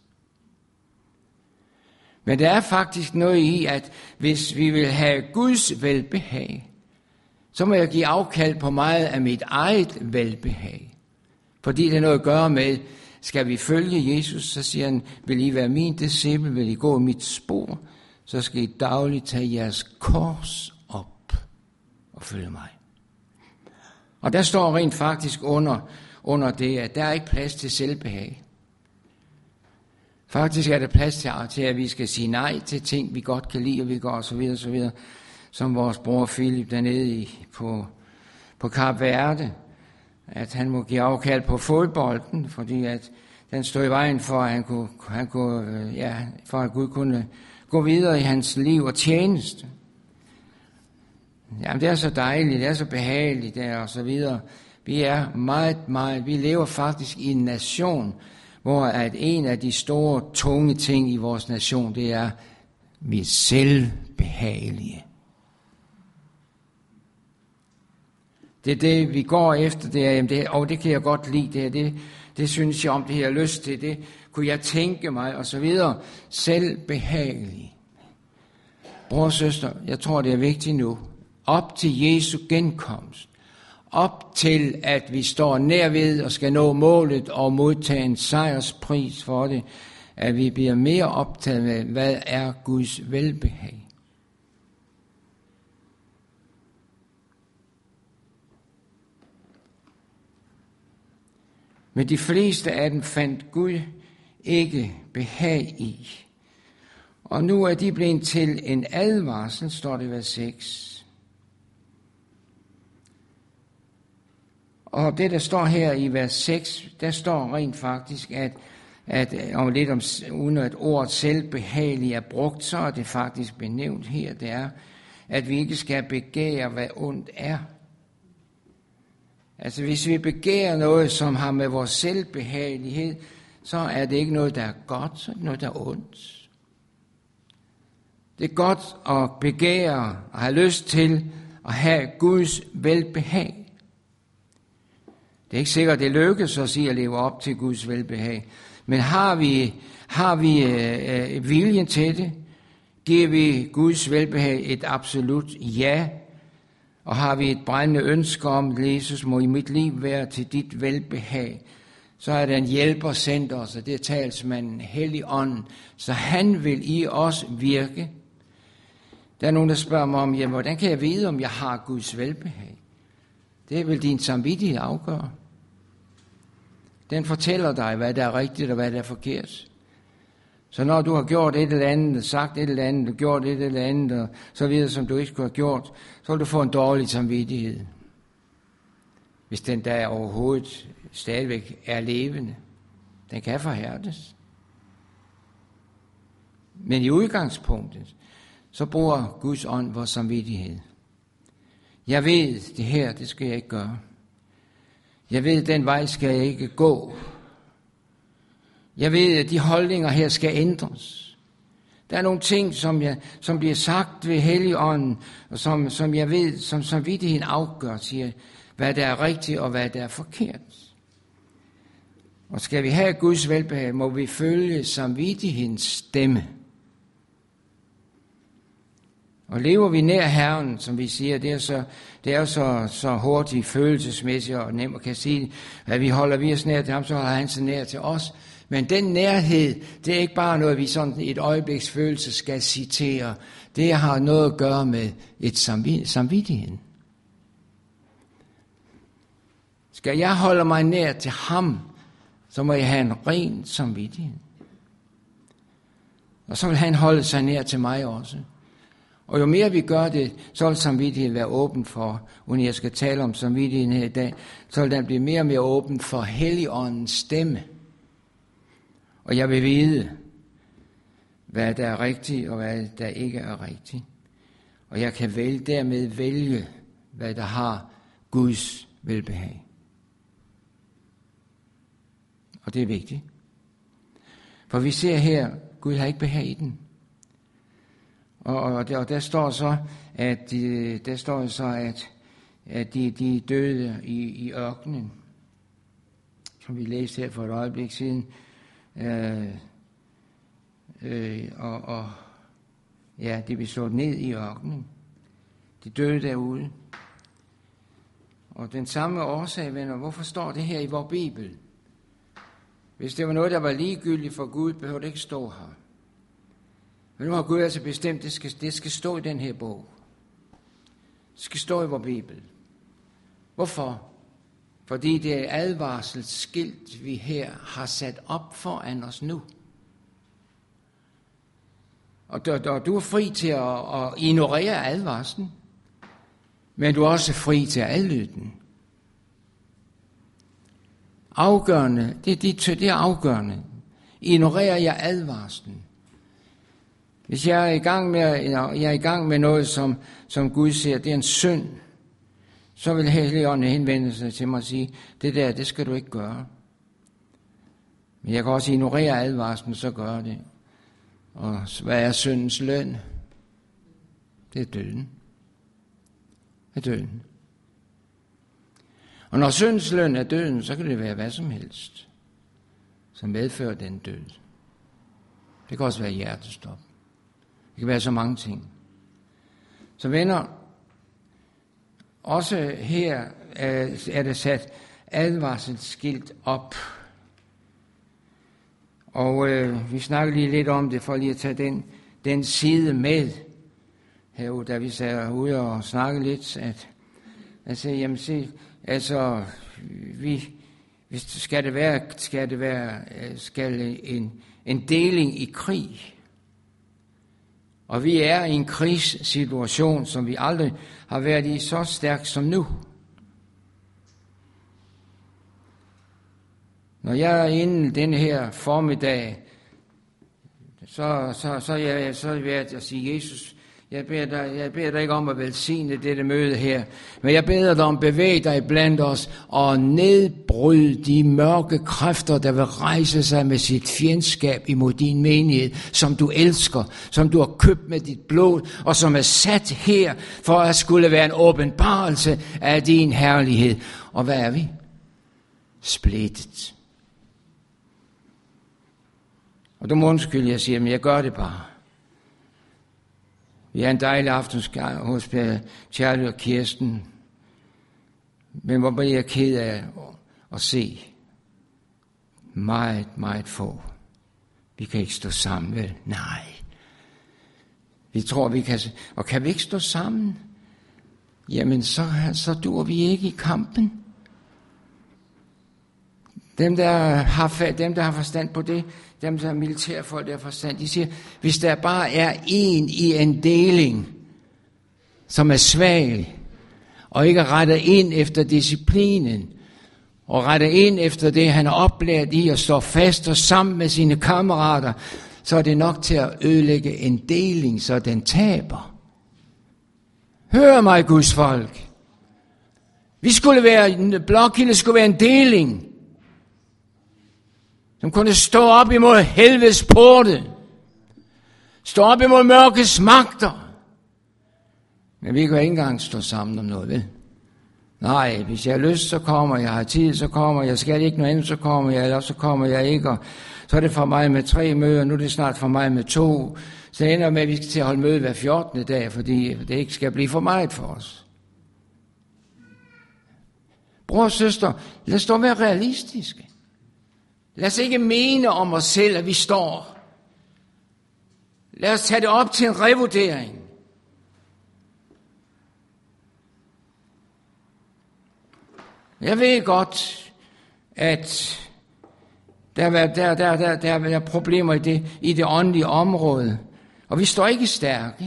Men der er faktisk noget i, at hvis vi vil have Guds velbehag, så må jeg give afkald på meget af mit eget velbehag. Fordi det er noget at gøre med, skal vi følge Jesus, så siger han, vil I være min disciple, vil I gå mit spor, så skal I dagligt tage jeres kors op og følge mig. Og der står rent faktisk under, under det, at der er ikke plads til selvbehag. Faktisk er der plads til, til, at vi skal sige nej til ting, vi godt kan lide, og vi går og så videre, og så videre. Som vores bror Philip dernede i, på, på Kap Verde, at han må give afkald på fodbolden, fordi at den stod i vejen for, at han kunne, han kunne, ja, for at Gud kunne gå videre i hans liv og tjeneste. Jamen det er så dejligt, det er så behageligt der og så videre. Vi er meget, meget, vi lever faktisk i en nation, hvor at en af de store, tunge ting i vores nation, det er, vi er selvbehagelige. Det er det, vi går efter, det er, jamen det, og det kan jeg godt lide, det her, det, det synes jeg om, det her lyst til, det kunne jeg tænke mig, og så videre. Selvbehagelig. Bror og søster, jeg tror, det er vigtigt nu. Op til Jesu genkomst. Op til, at vi står nærved og skal nå målet og modtage en sejrspris for det, at vi bliver mere optaget med, hvad er Guds velbehag. Men de fleste af dem fandt Gud ikke behag i. Og nu er de blevet til en advarsel, står det i vers seks. Og det, der står her i vers seks, der står rent faktisk, at, at om lidt om, uden at ordet selvbehagelig er brugt, så er det faktisk benævnt her, det er, at vi ikke skal begære, hvad ondt er. Altså hvis vi begærer noget, som har med vores selvbehagelighed, så er det ikke noget, der er godt, så er det noget, der er ondt. Det er godt at begære og have lyst til at have Guds velbehag. Det er ikke sikkert, det lykkes os i at leve op til Guds velbehag. Men har vi, har vi øh, viljen til det? Giver vi Guds velbehag et absolut ja? Og har vi et brændende ønske om, at Jesus må i mit liv være til dit velbehag, så er der en hjælper sendt os, og det er talsmanden Helligånden, så han vil i os virke. Der er nogen, der spørger mig om, jamen, hvordan kan jeg vide, om jeg har Guds velbehag? Det vil din samvittighed afgøre. Den fortæller dig, hvad der er rigtigt og hvad der er forkert. Så når du har gjort et eller andet, sagt et eller andet, gjort et eller andet, og så videre, som du ikke skulle have gjort, så vil du få en dårlig samvittighed. Hvis den der overhovedet stadigvæk er levende. Den kan forhærdes. Men i udgangspunktet, så bruger Guds ånd vores samvittighed. Jeg ved, det her, det skal jeg ikke gøre. Jeg ved, den vej skal jeg ikke gå. Jeg ved, at de holdninger her skal ændres. Der er nogle ting, som, jeg, som bliver sagt ved Helligånden, og som, som jeg ved, som samvittigheden afgør, siger, hvad der er rigtigt og hvad der er forkert. Og skal vi have Guds velbehag, må vi følge samvittighedens stemme. Og lever vi nær Herren, som vi siger, det er så, det er så, så hurtigt, følelsesmæssigt og nemt at kan sige, at vi holder vi os nær til ham, så holder han sig nær til os. Men den nærhed, det er ikke bare noget, vi sådan et øjebliks følelse skal citere. Det har noget at gøre med et samvittighed. Skal jeg holde mig nær til ham, så må jeg have en ren samvittighed. Og så vil han holde sig nær til mig også. Og jo mere vi gør det, så vil samvittigheden være åben for, uden jeg skal tale om samvittigheden her i dag, så vil den blive mere og mere åben for Helligåndens stemme. Og jeg vil vide, hvad der er rigtigt og hvad der ikke er rigtigt. Og jeg kan vælge, dermed vælge, hvad der har Guds velbehag. Og det er vigtigt. For vi ser her, Gud har ikke behag i den. Og, og, der, og der står så, at de, der står så, at, at de, de døde i, i ørkenen. Som vi læste her for et øjeblik siden. Øh, øh, og, og ja, de blev slået ned i ørkenen. De døde derude. Og den samme årsag, venner, hvorfor står det her i vores Bibel? Hvis det var noget, der var ligegyldigt for Gud, behøver det ikke stå her. Men nu har Gud altså bestemt, det skal, det skal stå i den her bog. Det skal stå i vores Bibel. Hvorfor? Fordi det er advarselsskilt, vi her har sat op foran os nu. Og du, og du er fri til at, at ignorere advarslen, men du er også fri til at adlyde den. Afgørende, det, det, det er afgørende. Ignorerer jeg advarslen? Hvis jeg er i gang med, jeg er i gang med noget, som, som Gud siger, det er en synd, så vil Helligånden henvende sig til mig og sige, det der, det skal du ikke gøre. Men jeg kan også ignorere advarslen, så gør det. Og hvad er syndens løn? Det er døden. Det er døden. Og når syndens løn er døden, så kan det være hvad som helst, som medfører den død. Det kan også være hjertestop. Det kan være så mange ting. Så venner, også her er der sat advarselsskilt op. Og øh, vi snakker lige lidt om det, for lige at tage den, den side med. Herude, da vi sad ude og snakkede lidt, at altså, jamen se, altså, vi, hvis skal det være, skal det være, skal en, en deling i krig. Og vi er i en krigssituation, som vi aldrig har været i så stærkt som nu. Når jeg er inde denne her formiddag, så, så, så, jeg, så er jeg ved at sige, Jesus, jeg beder, dig, jeg beder dig ikke om at velsigne dette møde her, men jeg beder dig om at bevæge dig blandt os og nedbryde de mørke kræfter, der vil rejse sig med sit fjendskab imod din menighed, som du elsker, som du har købt med dit blod, og som er sat her for at skulle være en åbenbarelse af din herlighed. Og hvad er vi? splittet. Og du må undskylde, jeg siger, men jeg gør det bare. Vi har en dejlig aftensgang hos Charlie og Kirsten. Men hvor bliver jeg ked af at se meget, meget få. Vi kan ikke stå sammen, vel? Nej. Vi tror, vi kan. Og kan vi ikke stå sammen? Jamen, så, så dur vi ikke i kampen. Dem der, har, dem, der har forstand på det, dem, der er militærfolk, der har forstand, de siger, hvis der bare er en i en deling, som er svag, og ikke retter ind efter disciplinen, og retter ind efter det, han er oplært i, og står fast og sammen med sine kammerater, så er det nok til at ødelægge en deling, så den taber. Hør mig, Guds folk. Vi skulle være, Blåkilde skulle være en deling, som kunne stå op imod helvedes porte, stå op imod mørkets magter. Men vi kan ikke engang stå sammen om noget, vel? Nej, hvis jeg har lyst, så kommer jeg, har tid, så kommer jeg, skal ikke noget andet, så kommer jeg, eller så kommer jeg ikke, og så er det for mig med tre møder, nu er det snart for mig med to, så ender med, at vi skal til at holde møde hver fjortende dag, fordi det ikke skal blive for meget for os. Bror og søster, lad os dog være realistiske. Lad os ikke mene om os selv, at vi står. Lad os tage det op til en revurdering. Jeg ved godt, at der er, der, der, der, der er problemer i det, i det åndelige område, og vi står ikke stærke.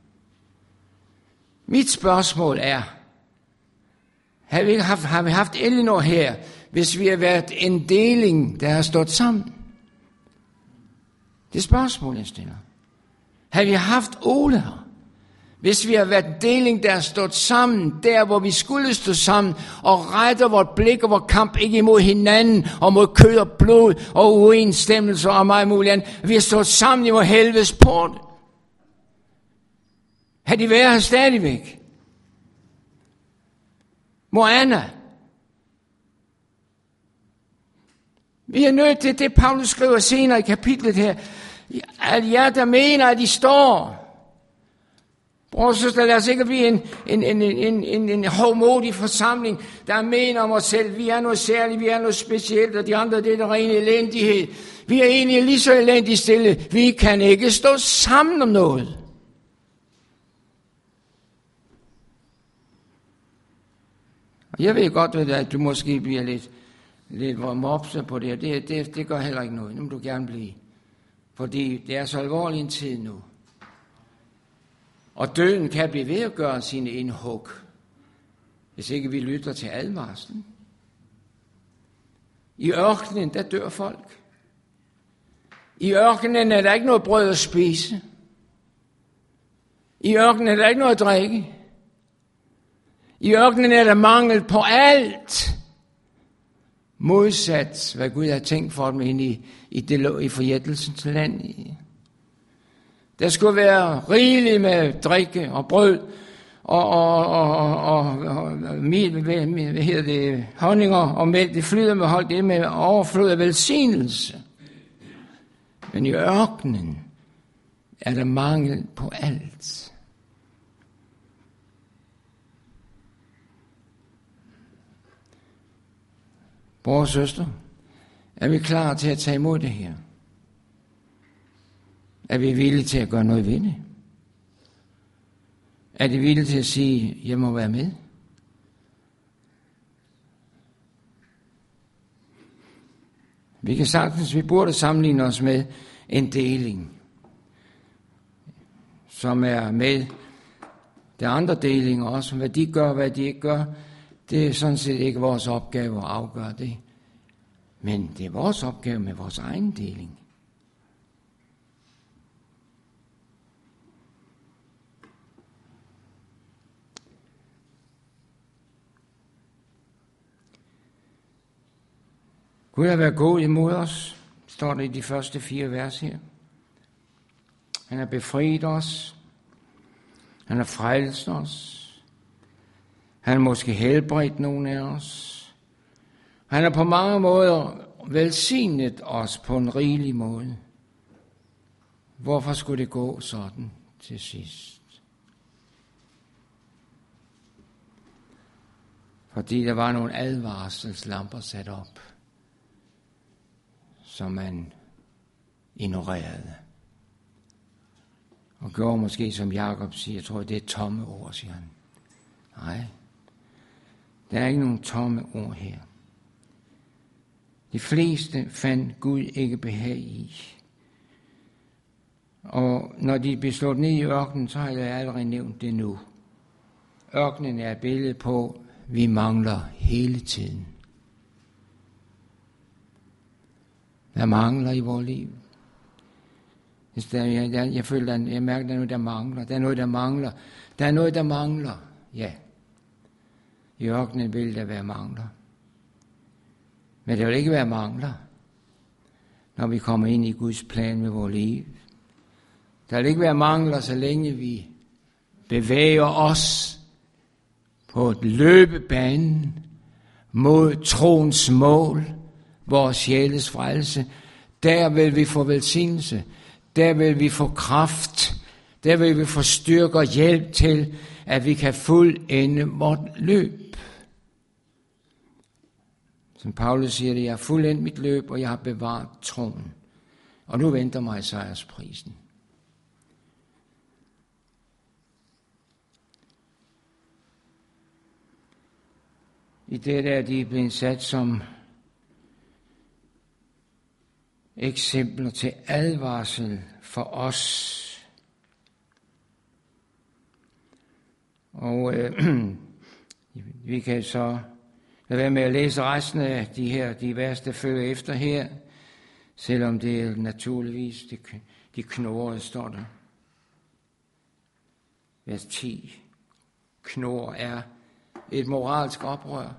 Mit spørgsmål er, har vi haft, har vi haft Elinor her, hvis vi har været en deling, der har stået sammen? Det er spørgsmål, jeg stiller. Har vi haft Ole her, hvis vi har været en deling, der har stået sammen, der hvor vi skulle stå sammen, og retter vort blik og vores kamp ikke imod hinanden, og mod kød og blod, og uenstemmelser og meget muligt andet. Vi har stået sammen imod helvedes port. Har de været her stadigvæk? Moana. Vi er nødt til det, Paulus skriver senere i kapitlet her, at jer, der mener, at de står. Bror, søster, lad os ikke blive en, en, en, en, en, en hovmodig forsamling, der mener om os selv. Vi er noget særligt, vi er noget specielt, og de andre, det er der rene elendighed. Vi er egentlig lige så elendigt stille. Vi kan ikke stå sammen om noget. Jeg ved godt, at du måske bliver lidt, lidt mopset på det, og det, det, det gør heller ikke noget. Nu må du gerne blive. Fordi det er så alvorlig en tid nu. Og døden kan blive ved at gøre sine indhug, hvis ikke vi lytter til advarslen. I ørkenen, der dør folk. I ørkenen er der ikke noget brød at spise. I ørkenen er der ikke noget at drikke. I ørkenen er der mangel på alt. Modsat, hvad Gud har tænkt for dem ind i, i, det, i forjættelsens land. Der skulle være rigeligt med drikke og brød og, og, og, og, og mel, hvad, hvad hedder det, honninger og mælk. Det flyder med holdt det med overflod af velsignelse. Men i ørkenen er der mangel på alt. Bror og søster, er vi klar til at tage imod det her? Er vi villige til at gøre noget ved det? Er de villige til at sige, jeg må være med? Vi kan sagtens, vi burde sammenligne os med en deling, som er med de andre delinger også. Hvad de gør, hvad de ikke gør, det er sådan set ikke vores opgave at afgøre det. Men det er vores opgave med vores egen deling. Gud har været god imod os, står det i de første fire vers her. Han har befriet os. Han har frelst os. Han har måske helbredt nogen af os. Han har på mange måder velsignet os på en rigelig måde. Hvorfor skulle det gå sådan til sidst? Fordi der var nogle advarselslamper sat op, som man ignorerede. Og gjorde måske, som Jakob siger, jeg tror, det er tomme ord, siger han. Nej, der er ikke nogen tomme ord her. De fleste fandt Gud ikke behag i. Og når de blev slået ned i ørkenen, så har jeg allerede nævnt det nu. Ørkenen er et billede på, at vi mangler hele tiden. Der mangler i vores liv. Jeg, jeg, jeg føler, at jeg mærker, at der er noget, der mangler. Der er noget, der mangler. Der er noget, der mangler. Ja. I ørkenen vil der være mangler. Men der vil ikke være mangler, når vi kommer ind i Guds plan med vores liv. Der vil ikke være mangler, så længe vi bevæger os på et løbebane mod troens mål, vores sjæles frelse. Der vil vi få velsignelse. Der vil vi få kraft. Der vil vi få styrke og hjælp til, at vi kan fuldende vort løb. Som Paulus siger det, jeg har fuldendt mit løb, og jeg har bevaret troen. Og nu venter mig sejrsprisen. I det der, de er blevet sat som eksempler til advarsel for os. Og øh, vi kan så lade være med at læse resten af de her, de vers, der følger efter her, selvom det er naturligvis, de, de knurrede, står der. Vers ti. Knurr er et moralsk oprør.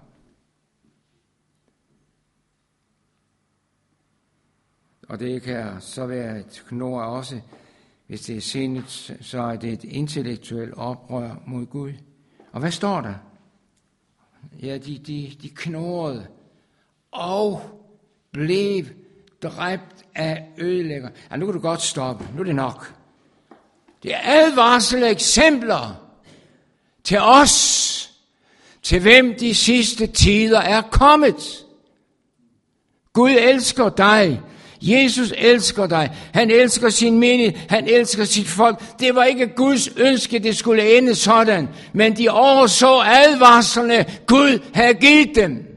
Og det kan så være et knurr også, hvis det er sindet, så er det et intellektuelt oprør mod Gud. Og hvad står der? Ja, de, de, de knurrede og blev dræbt af ødelægger. Ja, nu kan du godt stoppe. Nu er det nok. Det er advarsel eksempler til os, til hvem de sidste tider er kommet. Gud elsker dig. Jesus elsker dig. Han elsker sin menighed. Han elsker sit folk. Det var ikke Guds ønske, det skulle ende sådan. Men de overså advarslerne, Gud havde givet dem.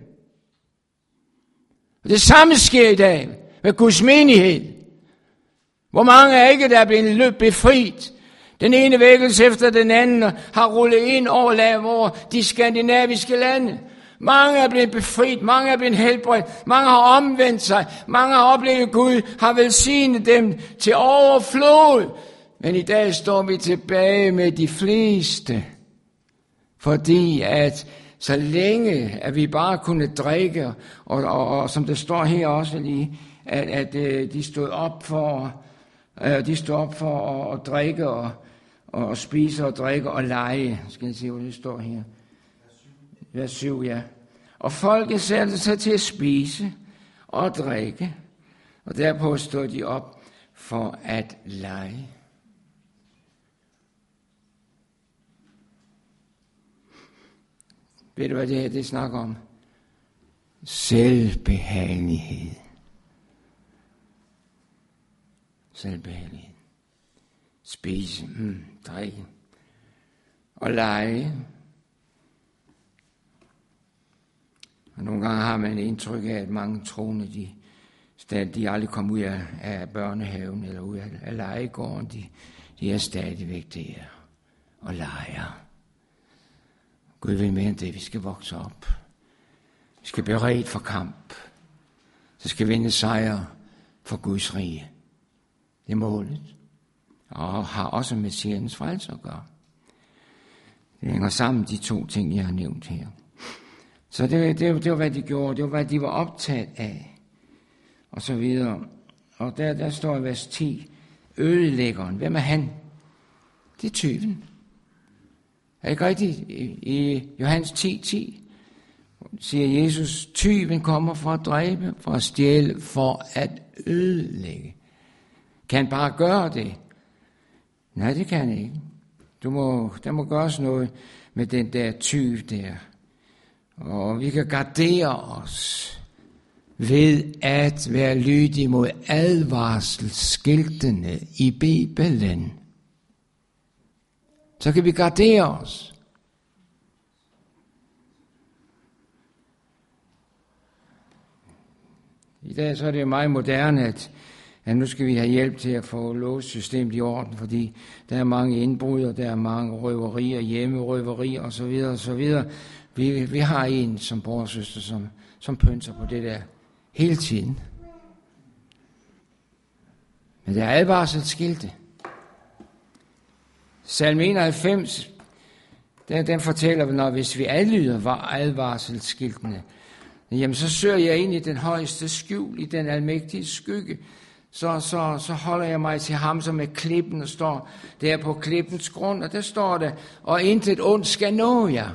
Det samme sker i dag med Guds menighed. Hvor mange er ikke, der er blevet løbet befriet? Den ene vækkelse efter den anden har rullet ind over, over de skandinaviske lande. Mange er blevet befriet, mange er blevet helbredt, mange har omvendt sig, mange har oplevet Gud, har velsignet dem til overflod. Men i dag står vi tilbage med de fleste, fordi at så længe at vi bare kunne drikke, og, og, og som det står her også lige, at, at de stod op for, de stod op for at, at drikke og, og spise og drikke og lege. Skal jeg se, hvad det står her? Vers syv, ja. Og folket satte sig til at spise og drikke, og derpå stod de op for at lege. Ved du, hvad det her det snakker om? Selvbehagelighed. Selvbehagelighed. Spise, mm, drikke og lege. Og nogle gange har man indtryk af, at mange troende, de, de aldrig kom ud af, af børnehaven eller ud af, af legegården. De, de er stadigvæk der og leger. Gud vil mere end det, vi skal vokse op. Vi skal beredt for kamp. Så skal vi vinde sejr for Guds rige. Det er målet. Og har også med sjælens frelse at gøre. Det hænger sammen, de to ting, jeg har nævnt her. Så det, det, det var, hvad de gjorde. Det var, hvad de var optaget af. Og så videre. Og der, der står i vers ti. Ødelæggeren. Hvem er han? Det er tyven. Er det ikke rigtigt? I, i Johannes ti ti, siger Jesus, tyven kommer for at dræbe, for at stjæle, for at ødelægge. Kan han bare gøre det? Nej, det kan han ikke. Du må, der må gøres noget med den der tyv der. Og vi kan gardere os ved at være lydige mod advarselsskiltene i Bibelen. Så kan vi gardere os. I dag så er det meget moderne, at, at nu skal vi have hjælp til at få låssystemet i orden, fordi der er mange indbrud, og der er mange røverier, hjemmerøverier osv. osv. Vi, vi har en som bror og søster, som, som pønser på det der hele tiden. Men der er advarselsskilte. Salme enoghalvfems, den, den fortæller, når hvis vi adlyder var advarselsskiltene, jamen så søger jeg ind i den højeste skjul, i den almægtige skygge. Så, så, så holder jeg mig til ham, som er klippen, og står der på klippens grund, og der står det, og intet ondt skal nå jer.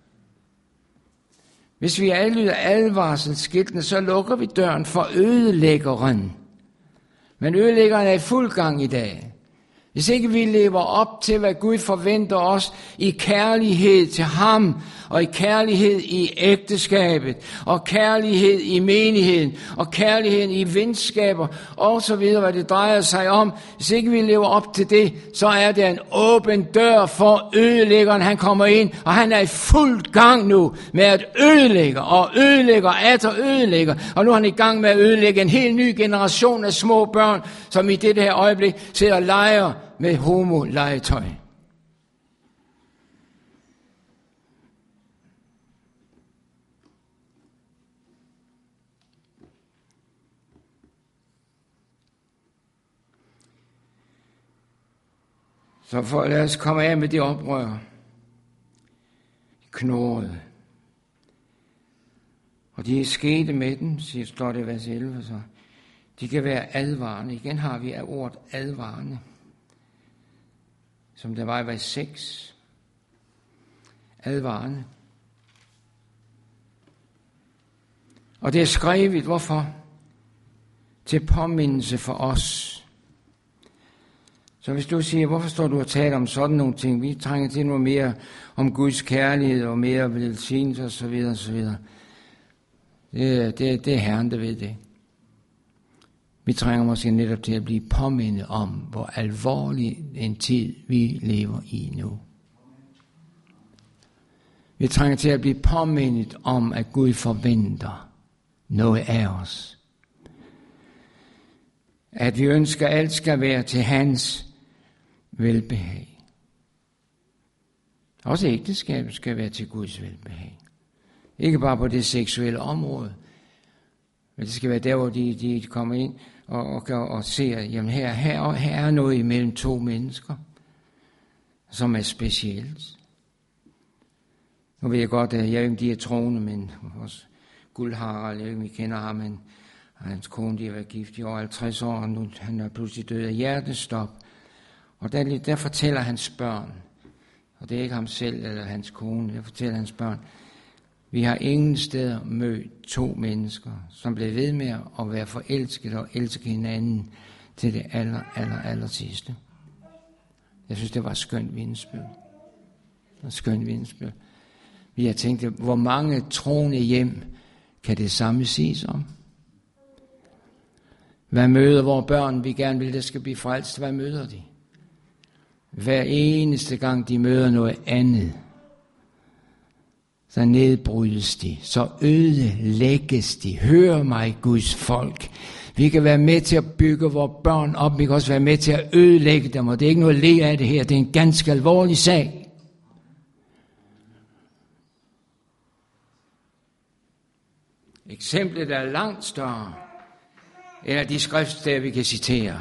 Hvis vi adlyder advarselsskiltene, så lukker vi døren for ødelæggeren. Men ødelæggeren er i fuld gang i dag. Hvis ikke vi lever op til, hvad Gud forventer os i kærlighed til ham, og i kærlighed i ægteskabet, og kærlighed i menigheden, og kærligheden i venskaber, og så videre, hvad det drejer sig om. Hvis ikke vi lever op til det, så er det en åben dør for ødelæggeren. Han kommer ind, og han er i fuld gang nu med at ødelægge, og ødelægger, atter ødelægger. Og nu er han i gang med at ødelægge en helt ny generation af små børn, som i det her øjeblik sidder og leger med homo-legetøj. Så for, lad os komme af med det oprør. Knurrede. Og de er skete med den, siger står det i vers elleve, så de kan være advarende. Igen har vi af ordet advarende, som der var i vers seks. Advarende. Og det er skrevet, hvorfor? Til påmindelse for os. Så hvis du siger, hvorfor står du og taler om sådan nogle ting? Vi trænger til noget mere om Guds kærlighed og mere velsignelse og så videre og så videre. Det, det, det er Herren, der ved det. Vi trænger måske netop til at blive påmindet om, hvor alvorlig en tid vi lever i nu. Vi trænger til at blive påmindet om, at Gud forventer noget af os. At vi ønsker, at alt skal være til hans velbehag. Også ægteskabet skal være til Guds velbehag. Ikke bare på det seksuelle område, men det skal være der, hvor de, de kommer ind og, og, og ser, jamen her, her, her er noget imellem to mennesker, som er specielt. Nu ved jeg godt, at jeg ved ikke, de er troende, men også Guldharald, jeg ved ikke, om I kender ham, men hans kone, de har været gift i over halvtreds år, og nu han er pludselig død af hjertestop. Og der, der fortæller hans børn, og det er ikke ham selv eller hans kone, der fortæller hans børn, vi har ingen steder mødt to mennesker, som blev ved med at være forelsket og elske hinanden til det aller, aller, aller sidste. Jeg synes, det var et skønt vidnesbyrd. Et skønt vidnesbyrd. Vi har tænkt, hvor mange troende hjem kan det samme siges om? Hvad møder vores børn, vi gerne vil, der skal blive frelst? Hvad møder de? Hver eneste gang, de møder noget andet, så nedbrydes de, så ødelægges de. Hør mig, Guds folk. Vi kan være med til at bygge vores børn op, vi kan også være med til at ødelægge dem, og det er ikke noget at le af det her, det er en ganske alvorlig sag. Eksemplet er langt større end af de skriftsteder, vi kan citere.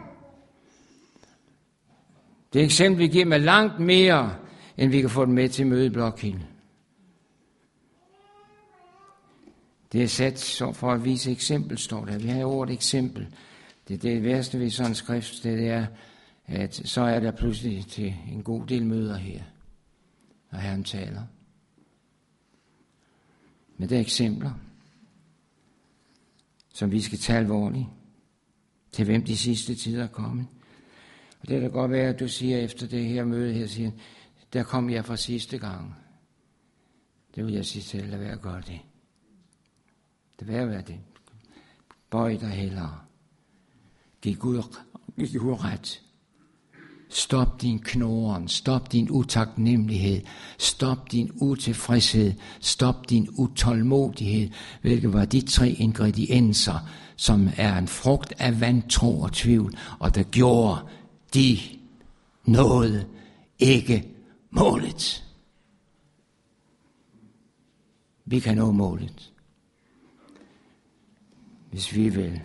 Det eksempel, vi giver med langt mere, end vi kan få dem med til mødeblokken. Det er sat så for at vise eksempel, står der. Vi har ordet eksempel. Det, det værste ved sådan en skrift, det er, at så er der pludselig til en god del møder her, når Herren taler. Men det er eksempler, som vi skal tage alvorligt, til hvem de sidste tider er kommet. Og det kan godt være, at du siger efter det her møde her, siger, der kom jeg for sidste gang. Det vil jeg sige til, lad være at gøre det. Det vil være det. Bøj dig hellere. Giv Gud, giv Gud ret. Stop din knoren, stop din utaknemmelighed, stop din utilfredshed, stop din utålmodighed, hvilket var de tre ingredienser, som er en frugt af vantro og tvivl, og der gjorde de nåede ikke målet. Vi kan nå målet, hvis vi vil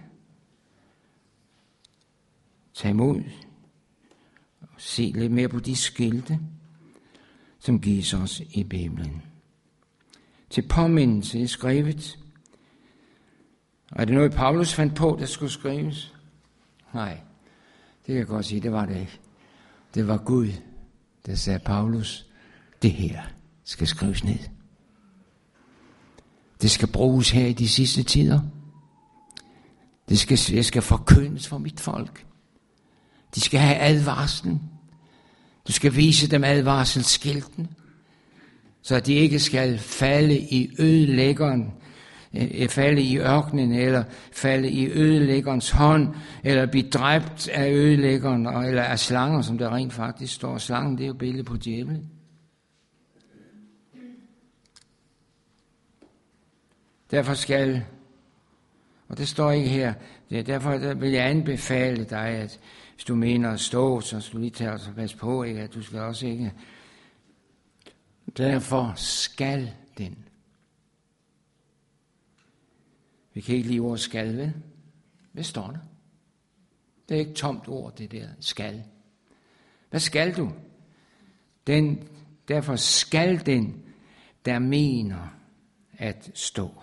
tage imod og se lidt mere på de skilte, som gives os i Bibelen. Til påmindelse er skrevet. Og er det noget, Paulus fandt på, der skulle skrives? Nej, det kan jeg godt sige, det var det ikke. Det var Gud, der sagde, Paulus, det her skal skrives ned. Det skal bruges her i de sidste tider. Det skal, det skal forkyndes for mit folk. De skal have advarslen. Du skal vise dem advarselsskilten, så de ikke skal falde i ødelæggeren, falde i ørkenen, eller falde i ødelæggerens hånd, eller blive dræbt af ødelæggeren, eller af slanger, som der rent faktisk står. Slangen, det er jo billedet på djævlen. Derfor skal, og det står ikke her, det er derfor vil jeg anbefale dig, at hvis du mener at stå, så skal du lige tage og passe på, ikke? At du skal også ikke. Derfor skal den. Vi kan ikke lide ordet skal, vel? Hvad står der? Det er ikke et tomt ord, det der skal. Hvad skal du? Den, derfor skal den, der mener at stå.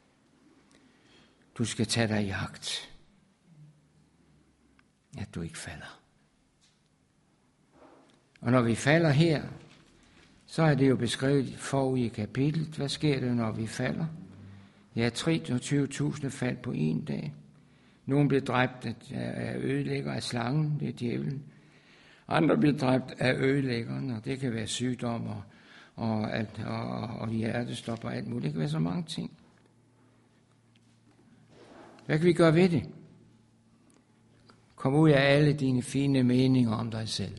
Du skal tage dig i agt, at du ikke falder. Og når vi falder her, så er det jo beskrevet forud i kapitlet. Hvad sker der, når vi falder? Ja, treogtyve tusind faldt på en dag. Nogle blev dræbt af ødelægger af slangen, det er djævlen. Andre blev dræbt af ødelæggeren, og det kan være sygdom og, og, og, og hjertestop og alt muligt. Det kan være så mange ting. Hvad kan vi gøre ved det? Kom ud af alle dine fine meninger om dig selv.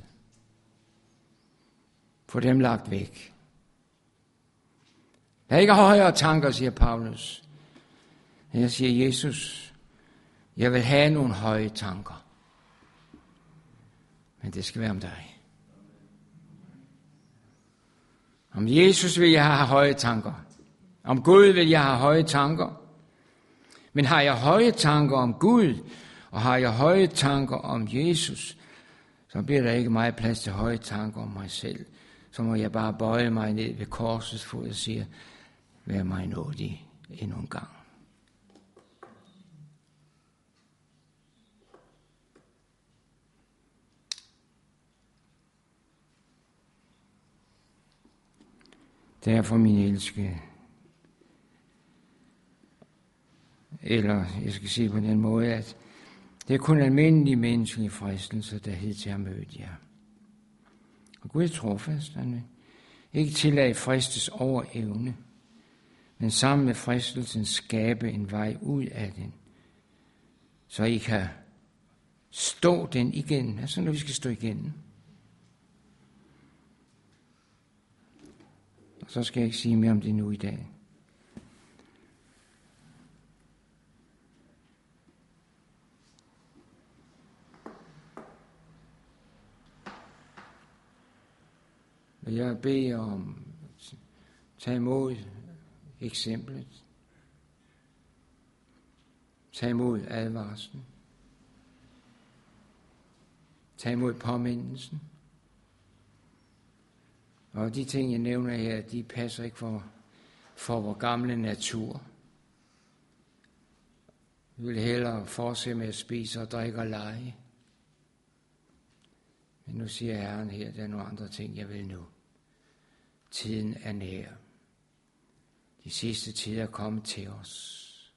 Få dem lagt væk. Der er ikke højere tanker, siger Paulus. Jeg siger, Jesus, jeg vil have nogle høje tanker. Men det skal være om dig. Om Jesus vil jeg have høje tanker. Om Gud vil jeg have høje tanker. Men har jeg høje tanker om Gud, og har jeg høje tanker om Jesus, så bliver der ikke meget plads til høje tanker om mig selv. Så må jeg bare bøje mig ned ved korsets fod og sige, vær mig nådig endnu en gang. Derfor, min elskede, eller jeg skal sige på den måde, at det er kun almindelige menneskelige fristelser, der hidtil har mødt jer. Og Gud er trofast, han vil ikke tillade fristes over evne, men sammen med fristelsen skabe en vej ud af den, så I kan stå den igen. Altså når vi skal stå igen. Og så skal jeg ikke sige mere om det nu i dag. Jeg beder om at tage imod eksemplet. Tag imod advarslen. Tag imod påmindelsen. Og de ting, jeg nævner her, de passer ikke for, for vores gamle natur. Vi vil hellere fortsætte med at spise og drikke og lege. Men nu siger Herren her, der er nogle andre ting, jeg vil nu. Tiden er nær. de sidste tider er kommet til os.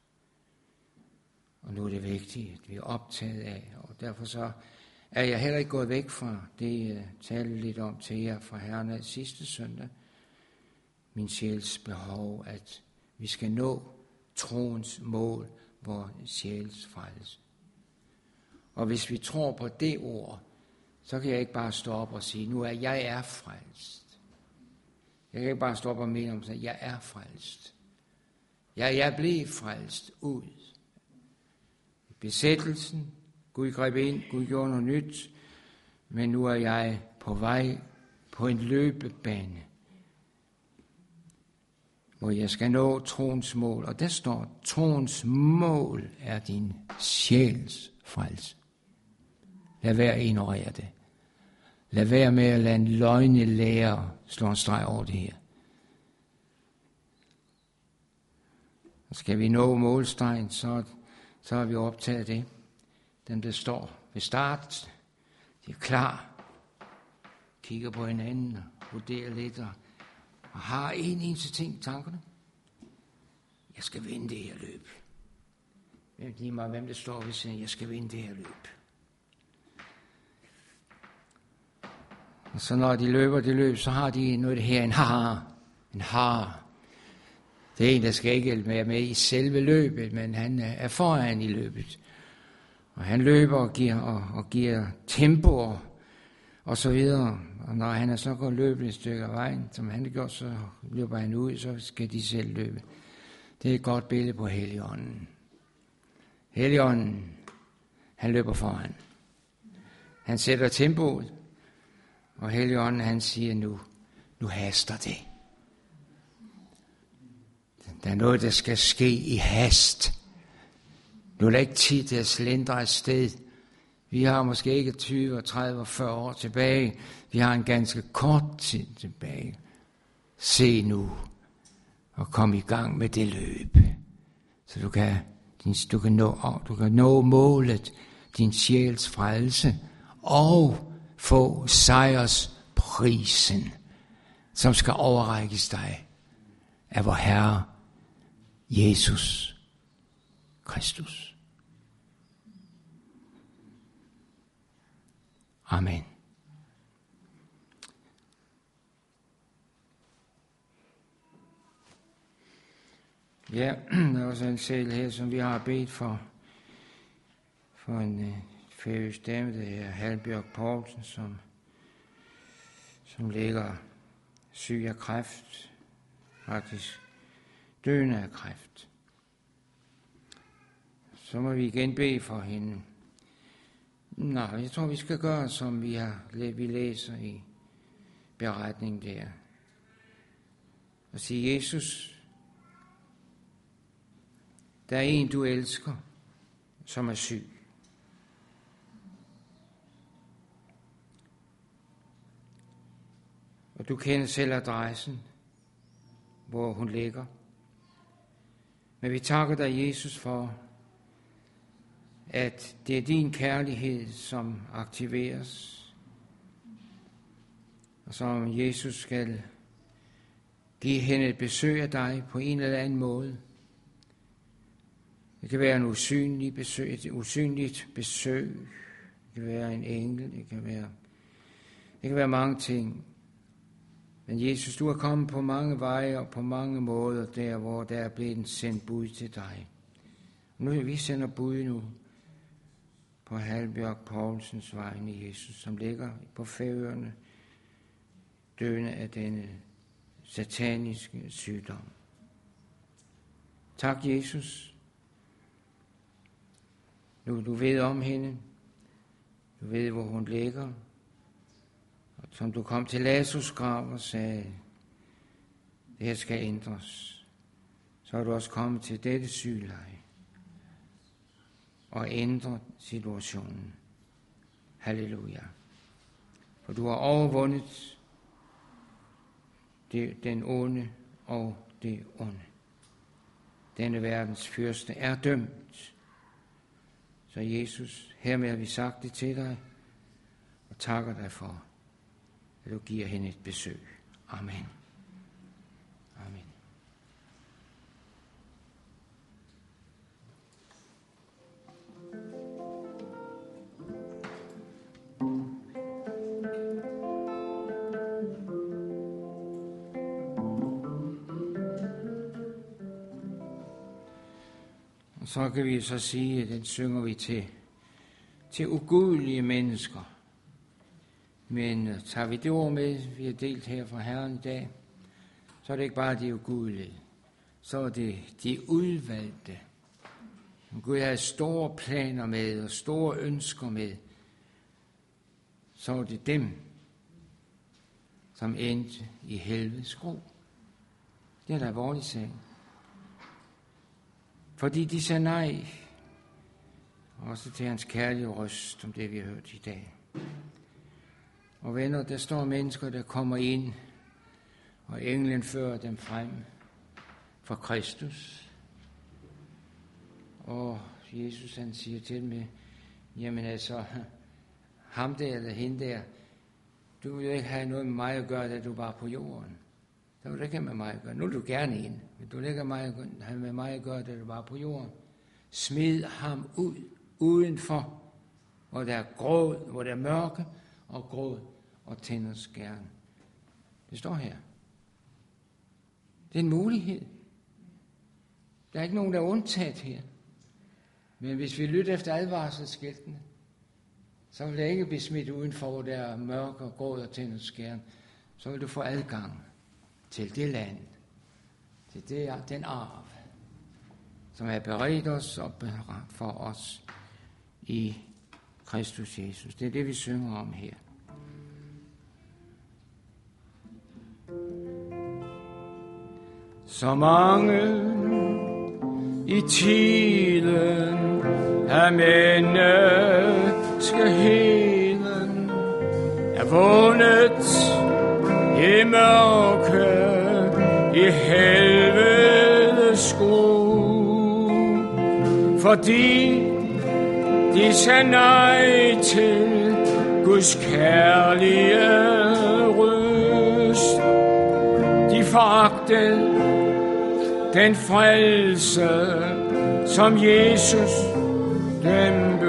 Og nu er det vigtigt, at vi er optaget af, og derfor så er jeg heller ikke gået væk fra det, jeg talte lidt om til jer fra Herren sidste søndag. Min sjæls behov, at vi skal nå troens mål, vor sjæls frelse. Og hvis vi tror på det ord, så kan jeg ikke bare stå op og sige, nu er jeg er frelst. Jeg kan ikke bare stå op og mene om sig, jeg er frelst. Ja, jeg blev frelst ud. Besættelsen, Gud greb ind, Gud gjorde noget nyt, men nu er jeg på vej på en løbebane, hvor jeg skal nå troens mål. Og der står, troens mål er din sjæls frelse. Lad være at ignorere det. Lad være med at lade en løgnelærer slå en streg over det her. Og skal vi nå målstregen, så, så har vi optaget det. Den, der står ved start, de er klar, kigger på hinanden og vurderer lidt, og, og har en eneste ting i tankerne. Jeg skal vinde det her løb. Lige meget hvem der står ved siden, jeg skal vinde det her løb. Og så når de løber det løb, så har de noget her, en har, en har. Det er en, der skal ikke være med i selve løbet, men han er foran i løbet. Og han løber og giver, og, og giver tempo og, og så videre. Og når han er så gået løbet et stykke af vejen, som han har gjort, så løber han ud, så skal de selv løbe. Det er et godt billede på Helligånden. Helligånden, han løber foran. Han sætter tempoet, og Helligånden, han siger nu, nu haster det. Der er noget, der skal ske i hast. Nu er der ikke tid til at slendre afsted. Vi har måske ikke tyve, tredive, fyrre år tilbage. Vi har en ganske kort tid tilbage. Se nu og kom i gang med det løb. Så du kan, du kan, nå, du kan nå målet, din sjæls frelse, og få sejrsprisen, som skal overrækkes dig af vor Herre Jesus Kristus. Amen. Ja, der er også en sjæl her, som vi har bedt for, for en uh, færøsk dame, det er Halbjørg Poulsen, som, som ligger syg af kræft, faktisk døende af kræft. Så må vi igen bede for hende. Nej, jeg tror, vi skal gøre, som vi, har, vi læser i beretningen der. Og sige, Jesus, der er en, du elsker, som er syg. Og du kender selv adressen, hvor hun ligger. Men vi takker dig, Jesus, for, at det er din kærlighed, som aktiveres. Og som Jesus skal give hende et besøg af dig på en eller anden måde. Det kan være en usynlig besøg, et usynligt besøg. Det kan være en engel. Det kan være, det kan være mange ting. Men Jesus, du er kommet på mange veje og på mange måder der, hvor der er blevet sendt bud til dig. Nu vi sender bud nu på Halbjørg Poulsens vegne, Jesus, som ligger på Færøerne, døende af denne sataniske sygdom. Tak, Jesus. Nu du ved om hende. Du ved, hvor hun ligger. Og som du kom til Lazarus grav og sagde, det her skal ændres, så er du også kommet til dette sygeleje og ændret situationen. Halleluja. For du har overvundet det, den onde og det onde. Denne verdens fyrste er dømt. Så Jesus, hermed har vi sagt det til dig, og takker dig for, at du giver hende et besøg. Amen. Amen. Og så kan vi så sige, at den synger vi til, til ugudelige mennesker. Men tager vi det ord med, vi har delt her fra Herren i dag, så er det ikke bare de ugudelige. Så er det de udvalgte. Gud har store planer med og store ønsker med. Så er det dem, som endte i helvedes gro. Det er da alvorligt sag. Fordi de sagde nej, også til hans kærlige røst, om det vi har hørt i dag. Og venner, der står mennesker, der kommer ind, og englen fører dem frem for Kristus. Og Jesus han siger til dem, jamen altså, ham der eller hende der, du vil jo ikke have noget med mig at gøre, da du var på jorden. Så vil du ikke have med mig at gøre. Nu er du gerne ind, men du vil ikke have med mig at gøre, da du var på jorden. Smid ham ud, udenfor, hvor der er gråd, hvor der er mørke og gråd og tænder skærn. Det står her. Det er en mulighed. Der er ikke nogen, der er undtaget her. Men hvis vi lytter efter advarselsskiltene, så vil det ikke blive smidt udenfor, hvor der er mørke og gråd og tænder skærn. Så vil du få adgang til det land, til det, den arv, som er beredt os og beredt for os i Kristus Jesus. Det er det, vi synger om her. Så mange i tiden af menneskeheden er vundet i mørke, i helvedes gru, fordi de sagde nej til Guds kærlige røst. De foragtede den frelse, som Jesus dem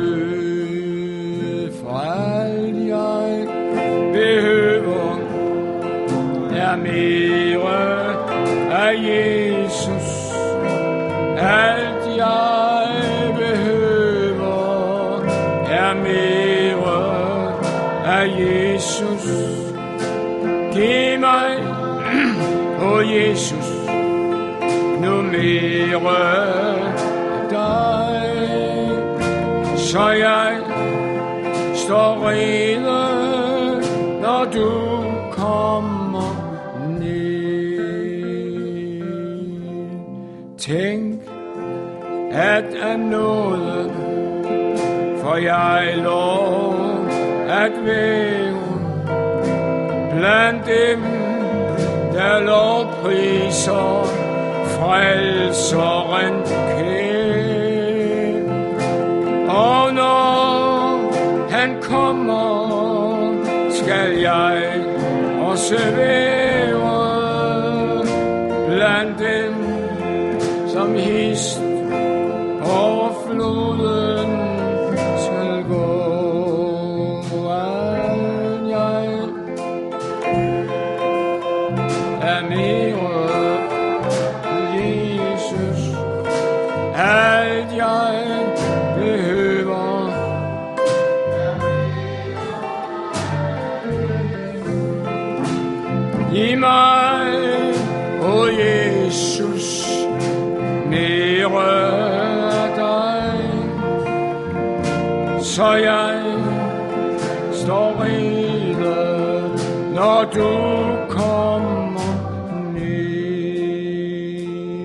bød. For alt jeg behøver er mere af Jesus. Alt jeg behøver er mere af Jesus. Giv mig, o Jesus, nu mere af dig, så jeg står rede, når du kommer ned. Tænk, at af nåde, for jeg lov at være blandt dem, der lovpriser frelseren kær. Og når han kommer, skal jeg også være blandt dem, som hist over floden skal gå. Alt jeg er mere Jesus, alt jeg behøver i mig, o Jesus, mere af dig, så jeg står rede, når du kommer ned.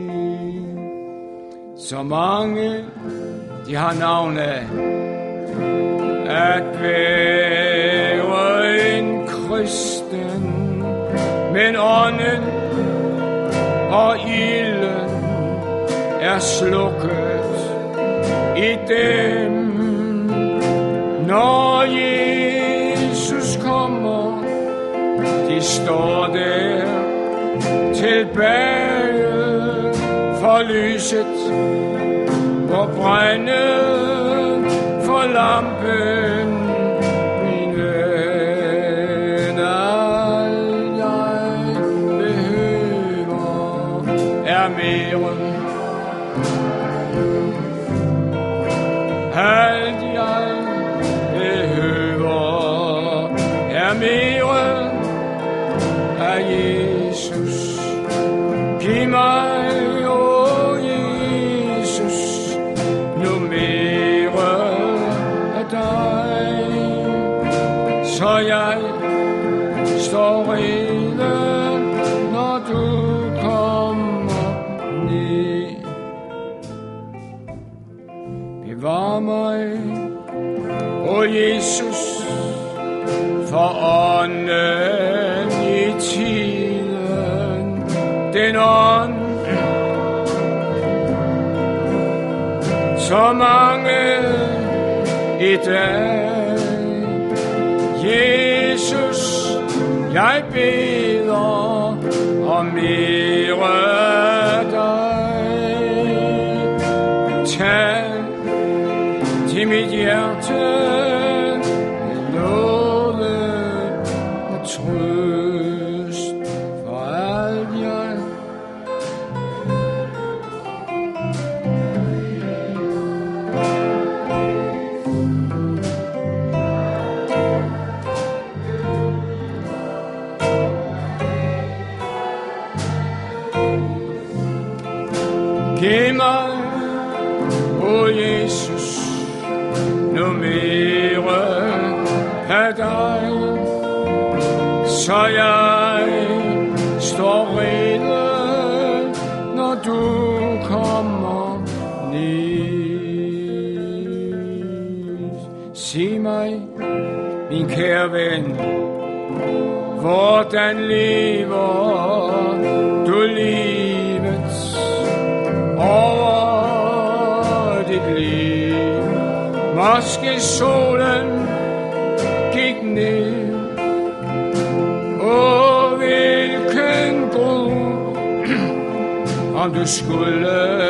Så mange, de har navn af at være en kristen, men ånden og ilden er slukket i dem. Når Jesus kommer, de står der tilbage, for lyset må brænde for lampen. Min ven, alt jeg behøver er mere Jesus, giv mig, åh Jesus, nu mere af dig, så jeg står rede, når du kommer ned. Bevar mig, åh Jesus, for ånden i tiden, den ånd, så mange i dag. Jesus, jeg beder om mere dig. Tal til mit hjerte, trøst for alt jeg. Giv mig, åh Jesus, nu mere af dig, så jeg står rede, når du kommer ned. Sig mig, min kære ven, hvordan lever du livet over dit liv? Måske solen gik ned, og hvilken grund, om du skulle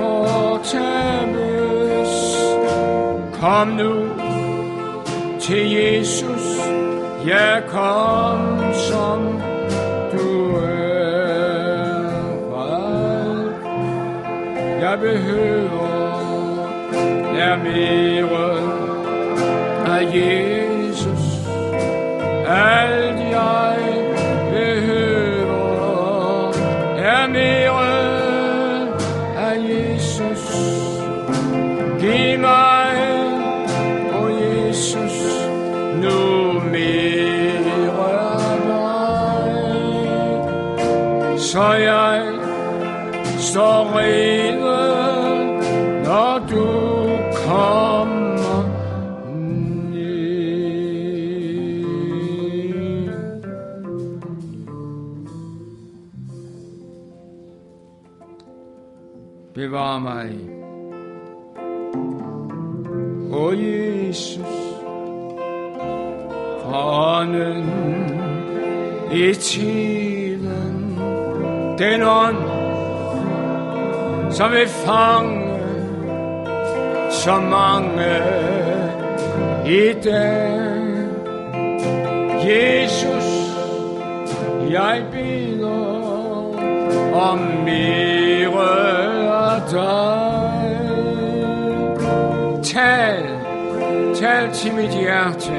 fortabes. Kom nu til Jesus, ja, kom som du er. For alt jeg behøver er mere af Jesus. Alt jeg behøver er mere af Jesus. Giv mig, åh Jesus, nu mere af dig, så jeg står rede, når du kommer ned. Bevar mig, åh Jesus, fra ånden i tiden, den ånd, som vil fange så mange i dag. Jesus, jeg beder om mere af dig. Tal, tal til mit hjerte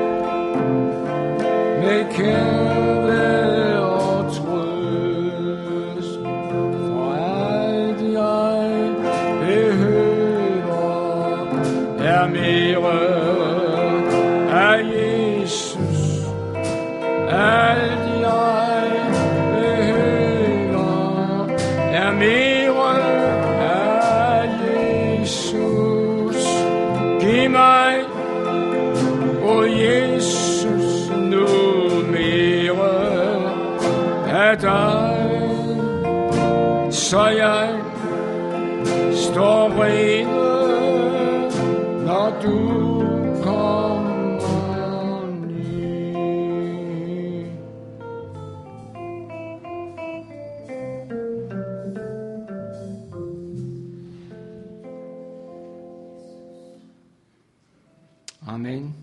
med kærlighed og trøst, for alt jeg behøver er mere af Jesus. Alt jeg behøver er mere af Jesus. Giv mig, åh Jesus, nu mere af dig, så jeg står rede, når du kommer ned. Amen.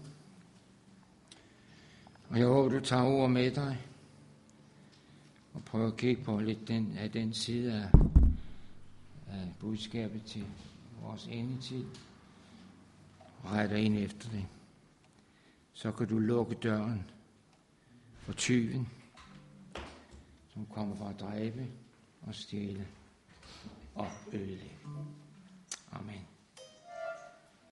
Og jeg håber, du tager ord med dig og prøver at kigge på lidt den, af den side af, af budskabet til vores endetid og retter ind efter det. Så kan du lukke døren for tyven. som kommer for at dræbe og stjæle og ødelægge. Amen.